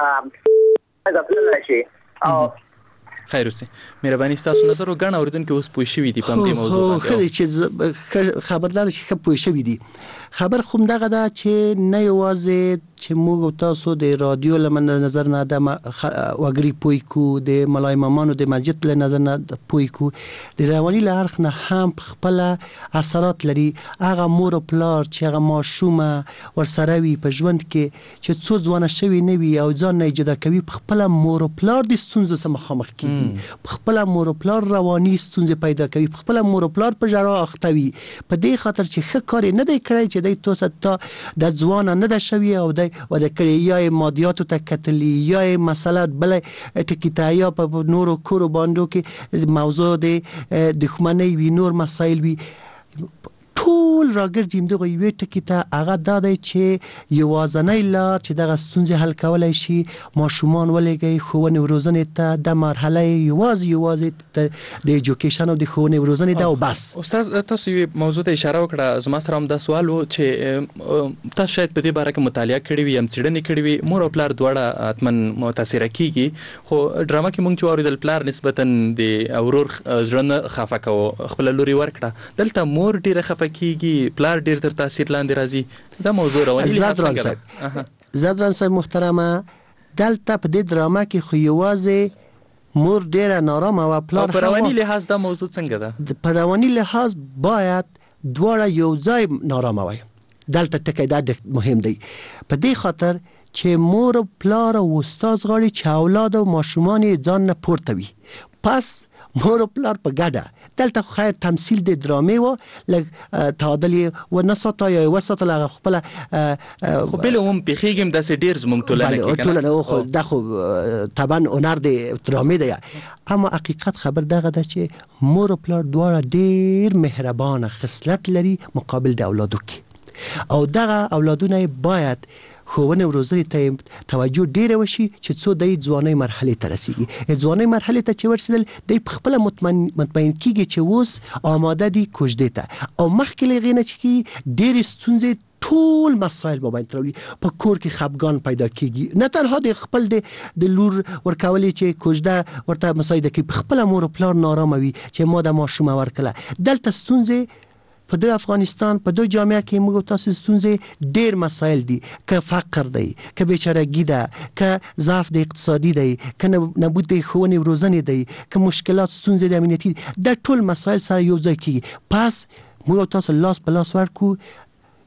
دغه ځپل شي. او خیر اوسه مهرباني تاسو نظر وګڼه اوردونکو اوس پوه شوي دي په دې موضوع باندې. خو چې خبردار شي خو پوه شوي دي. خبر خو دغه دا چې نه یوازې چې موږ تاسو د رادیو لمن نظر نه د وګړي پوي کو د ملای مامانو د مسجد له نظر نه پوي کو د رواني له اړخ نه هم خپل اثرات لري. هغه مور او پلار چې هغه ماشومه ورسره وي په ژوند کې چې څو ځوانه شوي نه وي او ځان نه جدا کوي خپل مور او پلار د ستونزو سره مخامخ کیږي، خپل مور او پلار رواني ستونزې پیدا کوي، خپل مور او پلار په جړه اختوي په دې خاطر چې ښه کار نه دی کړی چې د توسه ته د ځوانه نه ده شوي او د ودا کړی یا مادیاتو ته کتلی یا مسله بل ټکیتا یا په نورو کورو باندې کې موضوع د دښمنۍ وی نور مسایل وی ټول راګرځیم دغه یو ټکیتا هغه د دې چې یوازنۍ لار چې دغه ستونزې حل کولای شي ماشومان ولګي خوونه ورزنې ته د مرحله یوازې یوازې د ایجوکیشن او د خوونه ورزنې دا او بس. استاد تاسو یو موضوع ته اشاره وکړه زما سره هم د سوال و چې تاسو شاید په دې باره کې مطالعه کړې وي هم څېړنې کړې وي مور او پلار دواړه اتمن متاثر کیږي خو ډرامه کې موږ چې اوریدل پلار نسبتا د اورور ځړنه خفه کوو خپل لوري ورکړه دلته مور ډیره خفه کیږي پلار ډیر تر تاثیر لاندې راځي. دا موضوع رواني زادران صاحب زادران صاحب محترمه دلته په دې ډرامه کې خو یوازې مور ډیره نارامه او پلار په رواني لحاظ دا موضوع څنګه ده؟ په رواني لحاظ باید دواړه یو ځای نارامه وي. دلته ټکی دا مهم دی په دې خاطر چې مور او پلار او استاد غواړي چې اولاد او ماشومان ځان نه پورته وي. پس مور او پلار په ګډه دلته خیر تمثيل د ډرامې و لګ تعادل و نساته یا وسط لغه خپل خو بل هم په خېګم د سډیر زموږ ټولنه کې کنه ټولنه خو د خو طبعا هنر د ډرامې دی اما حقیقت خبر دغه د چې مور او پلار دواړه ډیر مهربانه خصلت لري مقابل د اولادو کې او دغه اولادونه باید خوونه ورزري ته توجه ډیره وشي چې څو د ځواني مرحله ته رسیږي. ځواني مرحله ته چې ورسېدل د خپل مطمئن مطمئن کیږي چې اوس آماده دي کوژدې ته او مخکې لغینه چې ډیر ستونزې ټول مسایل به باندې ترولي په کور کې خپګان پیدا کیږي نه تنها د خپل د لور ورکولې چې کوژده ورته مسایده کې خپل مور او پلار نارامه وي چې ما د ماشومه ورکله دلته ستونزې په د افغانستان په دوه جامعه کې موږ تاسو ستونزې ډېر مسایل دي که فقر دی که بیچارهګي ده که ضعف د اقتصادي دی که نبود د ښوونې او روزنې دی که مشکلات ستونزې د امنیتي د ټول مسایل سره یو ځای کیږي. پس موږ تاسو لاس په لاس ورکو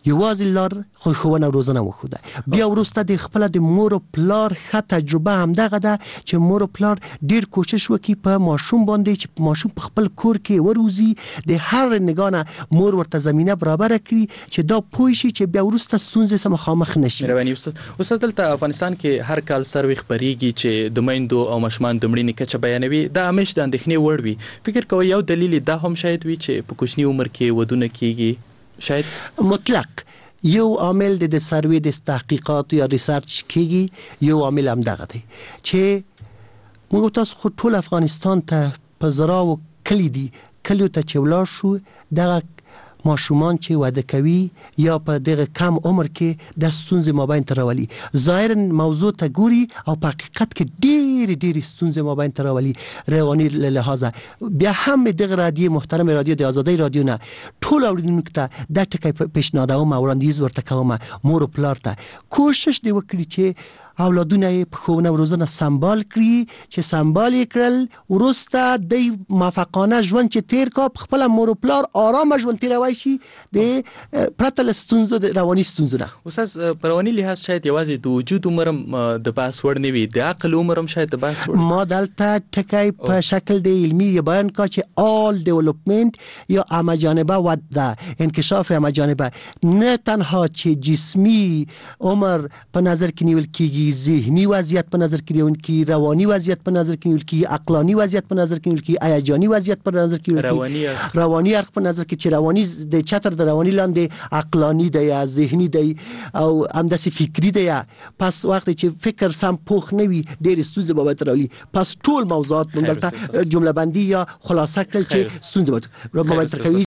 یوازې لار خو ښوونه او روزنه وښوده. بیا وروسته د خپله د مور و پلار ښه تجربه همدغه ده چې مور و پلار ډېر کوشش وکړي په ماشوم باندې چې ماشوم په خپل کور کې وروزي، د هر نګاه نه مور ورته زمینه برابره کړي چې دا پوه شي چې بیا وروسته ستونزې سره مخامخ نشي. مهرباني استاد. استاد دلته افغانستان کې هر کال سروې خپرېږي چې د میندو او ماشومان د مړینې کچه بیانوي. دا همیش د اندېښنې وړ وي. فکر کوئ یو دلیل دا هم شاید وي چې په کوچني عمر کې ودونه کیږي؟ شاید مطلق یو عامل د سروې د تحقیقات یا ریسرچ کیږي، یو عامل هم دغه دی چې موږ تاسو خو ټول افغانستان ته په زراو کلی دي، کلیو ته چې ولاړ شو دغه ماشومان چې واده کوي یا په دغه کم عمر کې د ستونزې مابین ته راولي. ظاهرا موضوع ته ګوري او په حقیقت کې ډېرې ډېرې ستونزې مابین ته راولي رواني له لحاظه. بیا هم دغه رادیو محترم رادیو د آزادۍ رادیو نه ټول اوریدونکو ته دا ټکی پیشنهادوم او وړاندیز ورته کوم، مور و پلار ته کوشش دی وکړي چې اولادونه یې په ښوونه او روزنه سمبال کړي، چې سمبال یې کړل وروسته د موفقانه ژوند چې تیر کا په خپله مور و پلار آرامه ژوند تیروی شي د پرته له ستونزو د رواني ستونزو نه. استاد په رواني لحاظ شاید یوازې د وجود عمر هم د بحث وړ نه وي، د عقل عمر هم شاید د بحث وړ. ما دلته ټکی په شکل د علمي بیان کا چې آل ډیولپمنت یا همه جانبه وده، انکشاف همه جانبه، نه تنها چې جسمی عمر په نظر کې نیول کیږي، ذهنی وضعیت په نظر کې نیول کیږي، رواني وضعیت په نظر کې نیول کیږي، عقلانی وضعیت په نظر کې نیول کیږي، هیجاني وضعیت په نظر کې نیول کیږي، رواني اړخ په نظر کې چې رواني د چتر د رواني لاندې عقلانی دی یا ذهني دی او همداسې فکری دی. پس وخت چې فکر سم پوخ نه وي ډېرې ستونزې به ورته راولي. پس ټول موضوعات موږ دلته جمله بندي یا خلاصه کړل چې ستونزې به ورته راولي.